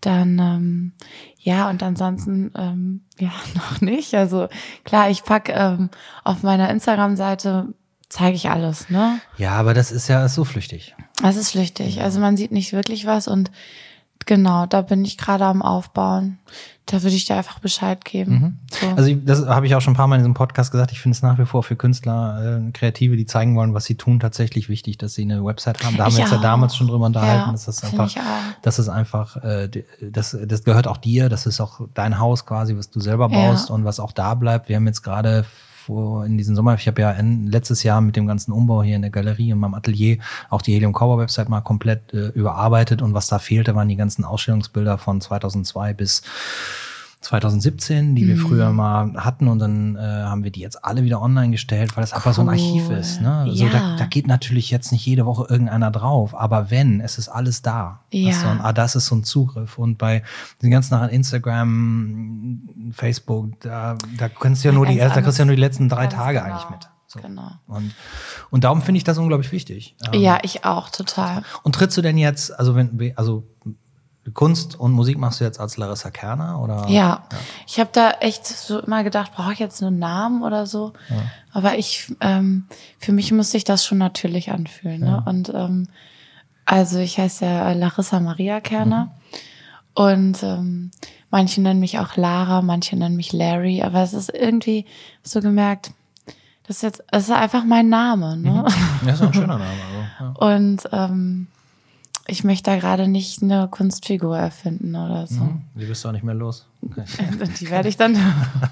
B: dann, ähm, ja, und ansonsten, ähm, ja, noch nicht. Also klar, ich pack ähm, auf meiner Instagram-Seite, zeige ich alles, ne?
A: Ja, aber das ist ja so flüchtig.
B: Das ist flüchtig. Also man sieht nicht wirklich was und genau, da bin ich gerade am Aufbauen. Da würde ich dir einfach Bescheid geben.
A: Mhm.
B: So.
A: Also ich, das habe ich auch schon ein paar Mal in diesem Podcast gesagt. Ich finde es nach wie vor für Künstler, äh, Kreative, die zeigen wollen, was sie tun, tatsächlich wichtig, dass sie eine Website haben. Da haben
B: Ich
A: wir uns ja
B: auch.
A: damals schon drüber unterhalten.
B: Ja,
A: dass das
B: finde
A: einfach,
B: ich auch.
A: das ist einfach, äh, das, das gehört auch dir. Das ist auch dein Haus quasi, was du selber baust
B: Ja.
A: und was auch da bleibt. Wir haben jetzt gerade vor in diesem Sommer, ich habe ja in, letztes Jahr mit dem ganzen Umbau hier in der Galerie in meinem Atelier auch die Helium Cowboy Website mal komplett äh, überarbeitet und was da fehlte, waren die ganzen Ausstellungsbilder von zweitausendzwei bis zweitausendsiebzehn, die wir früher mal hatten und dann äh, haben wir die jetzt alle wieder online gestellt, weil es einfach so ein Archiv
B: Cool.
A: ist. Ne? Also
B: Ja.
A: da, da geht natürlich jetzt nicht jede Woche irgendeiner drauf, aber wenn, es ist alles da.
B: Ja.
A: Weißt du? Und, ah, das ist so ein Zugriff und bei den ganzen Sachen Instagram, Facebook, da, da kannst du ja
B: Ja,
A: nur die,
B: ganz
A: da kriegst du ja nur die letzten drei
B: Ganz
A: Tage
B: genau.
A: eigentlich mit. So.
B: Genau.
A: Und, und darum finde ich das unglaublich wichtig. Ähm,
B: Ja, ich auch, total.
A: Und trittst du denn jetzt, also wenn, also Kunst und Musik machst du jetzt als Larissa Kerner oder?
B: Ja, ich habe da echt so immer gedacht, brauche ich jetzt einen Namen oder so?
A: Ja.
B: Aber ich, ähm, für mich muss sich das schon natürlich anfühlen. Ne?
A: Ja.
B: Und ähm, also ich heiße ja Larissa Maria Kerner mhm. und ähm, manche nennen mich auch Lara, manche nennen mich Larry, aber es ist irgendwie so gemerkt, das ist jetzt, es ist einfach mein Name. Ne?
A: Mhm. Ja, ist auch ein schöner Name. Also, ja.
B: Und ähm, ich möchte da gerade nicht eine Kunstfigur erfinden oder so.
A: Mhm. Die bist du auch nicht mehr los. Okay.
B: Die werde ich dann.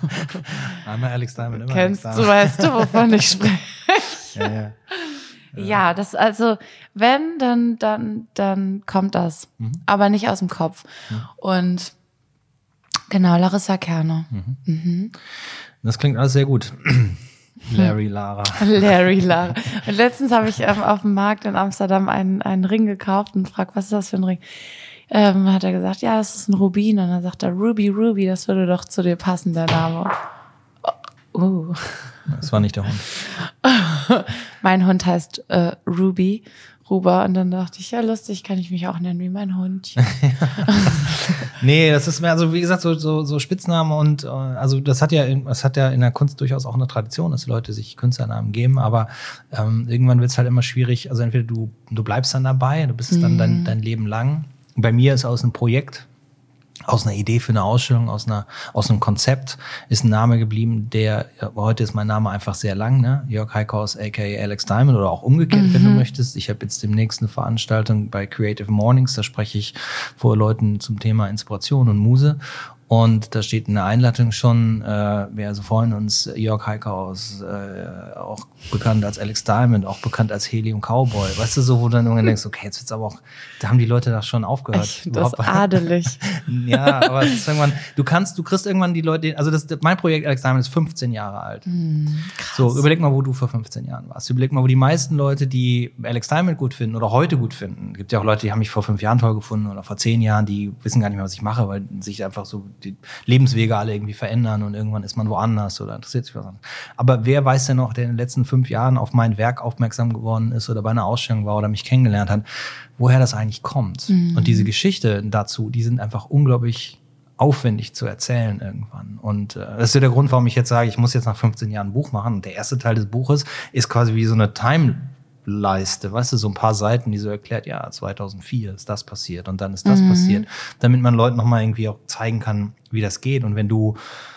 A: Einmal Alex Diamond, immer
B: Kennst
A: Alex
B: du,
A: Diamond.
B: weißt du, wovon ich spreche?
A: Ja, ja.
B: Ja, das, also, wenn, dann, dann, dann kommt das.
A: Mhm.
B: Aber nicht aus dem Kopf.
A: Mhm.
B: Und genau, Larissa Kerner.
A: Mhm.
B: Mhm.
A: Das klingt alles sehr gut. Larry, Lara.
B: Larry Lara. Und letztens habe ich ähm, auf dem Markt in Amsterdam einen, einen Ring gekauft und fragt, was ist das für ein Ring? Ähm, hat er gesagt, ja, das ist ein Rubin. Und dann sagt er, Ruby, Ruby, das würde doch zu dir passen, der Name. Oh. Uh.
A: Das war nicht der Hund.
B: Mein Hund heißt äh, Ruby, Ruba. Und dann dachte ich, ja, lustig, kann ich mich auch nennen wie mein Hund.
A: Nee, das ist mehr, also wie gesagt, so, so, so Spitznamen und äh, also das hat ja, in, das hat ja in der Kunst durchaus auch eine Tradition, dass Leute sich Künstlernamen geben, aber ähm, irgendwann wird es halt immer schwierig, also entweder du, du bleibst dann dabei, du bist es dann dein, dein Leben lang. Bei mir ist aus einem Projekt, aus einer Idee für eine Ausstellung, aus einer aus einem Konzept ist ein Name geblieben, der, heute ist mein Name einfach sehr lang, ne? Jörg Heikhaus aka Alex Diamond oder auch umgekehrt, mhm. wenn du möchtest. Ich habe jetzt demnächst eine Veranstaltung bei Creative Mornings, da spreche ich vor Leuten zum Thema Inspiration und Muse. Und da steht in der Einleitung schon, äh, wir also freuen uns, Jörg Heikhaus, äh, auch bekannt als Alex Diamond, auch bekannt als Helium Cowboy. Weißt du, so, wo du dann irgendwann denkst, okay, jetzt wird's aber auch, da haben die Leute da schon aufgehört.
B: Ich finde das adelig.
A: Ja, aber es ist irgendwann, du kannst, du kriegst irgendwann die Leute, also das, mein Projekt Alex Diamond ist fünfzehn Jahre alt.
B: Mm, krass.
A: So, überleg mal, wo du vor fünfzehn Jahren warst. Überleg mal, wo die meisten Leute, die Alex Diamond gut finden oder heute gut finden, gibt ja auch Leute, die haben mich vor fünf Jahren toll gefunden oder vor zehn Jahren, die wissen gar nicht mehr, was ich mache, weil sich einfach so die Lebenswege alle irgendwie verändern und irgendwann ist man woanders oder interessiert sich was anderes. Aber wer weiß denn noch, der in den letzten fünf Jahren auf mein Werk aufmerksam geworden ist oder bei einer Ausstellung war oder mich kennengelernt hat, woher das eigentlich kommt? Mhm. Und diese Geschichte dazu, die sind einfach unglaublich aufwendig zu erzählen irgendwann. Und äh, das ist ja der Grund, warum ich jetzt sage, ich muss jetzt nach fünfzehn Jahren ein Buch machen. Und der erste Teil des Buches ist quasi wie so eine Time Leiste, weißt du, so ein paar Seiten, die so erklärt, ja, zweitausendvier ist das passiert und dann ist das mhm. passiert, damit man Leuten nochmal irgendwie auch zeigen kann, wie das geht. Und wenn du,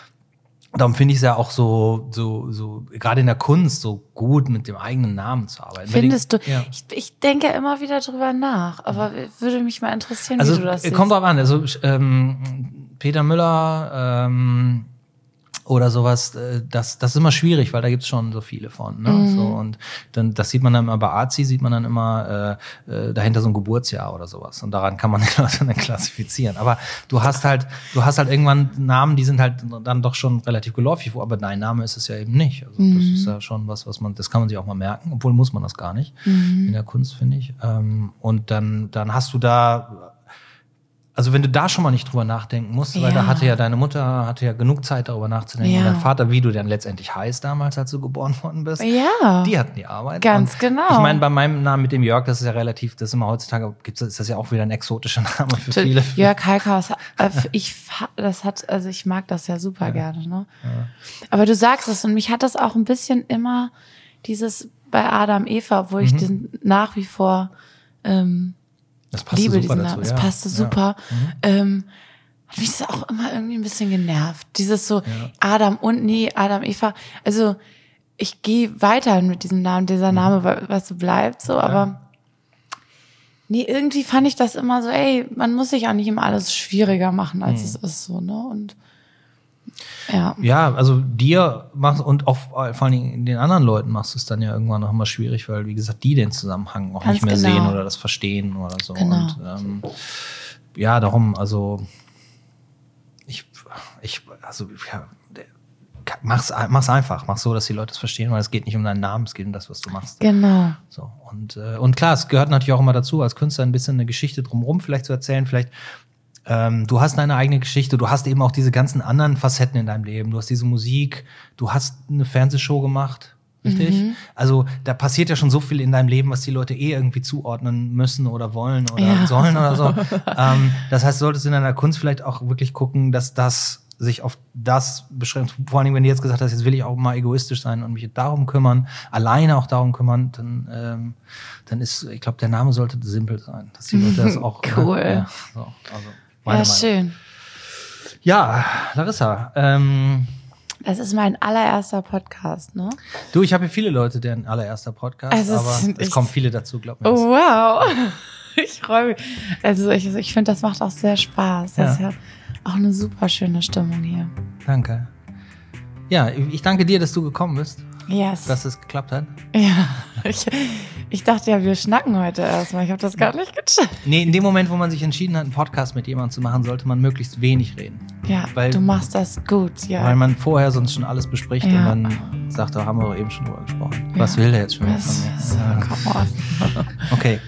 A: darum finde ich es ja auch so, so, so, gerade in der Kunst so gut, mit dem eigenen Namen zu arbeiten.
B: Findest
A: die,
B: du?
A: Ja.
B: Ich, ich denke immer wieder drüber nach, aber würde mich mal interessieren,
A: also,
B: wie du das siehst.
A: Kommt drauf an, also ähm, Peter Müller, ähm, oder sowas, das, das ist immer schwierig, weil da gibt's schon so viele von. Ne? Mhm. So, und dann, das sieht man dann immer bei Azi, sieht man dann immer äh, äh, dahinter so ein Geburtsjahr oder sowas. Und daran kann man die Leute dann klassifizieren. Aber du hast halt, du hast halt irgendwann Namen, die sind halt dann doch schon relativ geläufig, aber dein Name ist es ja eben nicht. Also mhm. das ist ja schon was, was man, das kann man sich auch mal merken, obwohl muss man das gar nicht mhm. in der Kunst, finde ich. Ähm, und dann, dann hast du da also wenn du da schon mal nicht drüber nachdenken musst, ja. weil da hatte ja deine Mutter hatte ja genug Zeit, darüber nachzudenken. Ja. Und dein Vater, wie du dann letztendlich heißt damals, als du geboren worden bist.
B: Ja.
A: Die hatten die Arbeit.
B: Ganz
A: und
B: genau.
A: Ich meine, bei meinem Namen mit dem Jörg, das ist ja relativ, das ist immer heutzutage, gibt's, ist das ja auch wieder ein exotischer Name für viele.
B: Jörg Heikhaus, ich, das hat, also ich mag das ja super ja. gerne, ne? Ja. Aber du sagst es und mich hat das auch ein bisschen immer dieses bei Adam Eva, obwohl mhm. ich den nach wie vor ähm,
A: das passte
B: liebe
A: super
B: diesen
A: dazu,
B: Namen. Es
A: ja.
B: passte super.
A: Ja. Mhm.
B: Ähm, hat mich das auch immer irgendwie ein bisschen genervt. Dieses so ja. Adam und nee, Adam, Eva. Also ich gehe weiter mit diesem Namen, dieser Name, mhm. was so bleibt, so, ja. aber nee, irgendwie fand ich das immer so, ey, man muss sich auch nicht immer alles schwieriger machen, als mhm. es ist, so, ne, und ja.
A: Ja, also dir machst und auch vor allen Dingen den anderen Leuten machst du es dann ja irgendwann noch immer schwierig, weil, wie gesagt, die den Zusammenhang auch Ganz nicht mehr genau. sehen oder das verstehen oder so.
B: Genau.
A: Und ähm, ja, darum, also ich, ich, also ja, mach's, mach's einfach, mach so, dass die Leute es verstehen, weil es geht nicht um deinen Namen, es geht um das, was du machst.
B: Genau.
A: So, und, äh, und klar, es gehört natürlich auch immer dazu, als Künstler ein bisschen eine Geschichte drumherum vielleicht zu erzählen, vielleicht Ähm, du hast deine eigene Geschichte, du hast eben auch diese ganzen anderen Facetten in deinem Leben. Du hast diese Musik, du hast eine Fernsehshow gemacht, richtig? Mhm. Also da passiert ja schon so viel in deinem Leben, was die Leute eh irgendwie zuordnen müssen oder wollen oder ja. sollen oder so. ähm, das heißt, du solltest in deiner Kunst vielleicht auch wirklich gucken, dass das sich auf das beschränkt. Vor allem, wenn du jetzt gesagt hast, jetzt will ich auch mal egoistisch sein und mich darum kümmern, alleine auch darum kümmern, dann, ähm, dann ist, ich glaube, der Name sollte simpel sein, dass die Leute das auch.
B: Cool.
A: Ne? Ja, so, also.
B: Ja, Meinung. Schön.
A: Ja, Larissa. Ähm,
B: das ist mein allererster Podcast, ne?
A: Du, ich habe hier viele Leute, deren allererster Podcast, also aber es, es kommen viele dazu, glaub mir.
B: Oh, wow. Ich freue mich. Also ich, ich finde, das macht auch sehr Spaß. Das ja. ist ja auch eine super schöne Stimmung hier.
A: Danke. Ja, ich danke dir, dass du gekommen bist.
B: Yes.
A: Dass es geklappt hat.
B: Ja, ich, ich dachte ja, wir schnacken heute erstmal. Ich habe das gar nicht gecheckt.
A: Nee, in dem Moment, wo man sich entschieden hat, einen Podcast mit jemandem zu machen, sollte man möglichst wenig reden.
B: Ja, weil, du machst das gut, ja.
A: Weil man vorher sonst schon alles bespricht ja. und dann sagt, da haben wir eben schon drüber gesprochen. Ja. Was will der jetzt schon wieder von mir?
B: So, ja. Come on.
A: Okay.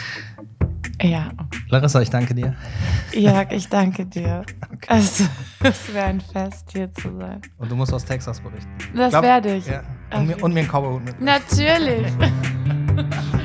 B: Ja.
A: Larissa, ich danke dir.
B: Ja, ich danke dir. Okay. Also, es wäre ein Fest, hier zu sein.
A: Und du musst aus Texas berichten.
B: Das
A: Glaub,
B: werde ich.
A: Ja. Und, mir, und mir einen Cowboy mitnehmen.
B: Natürlich.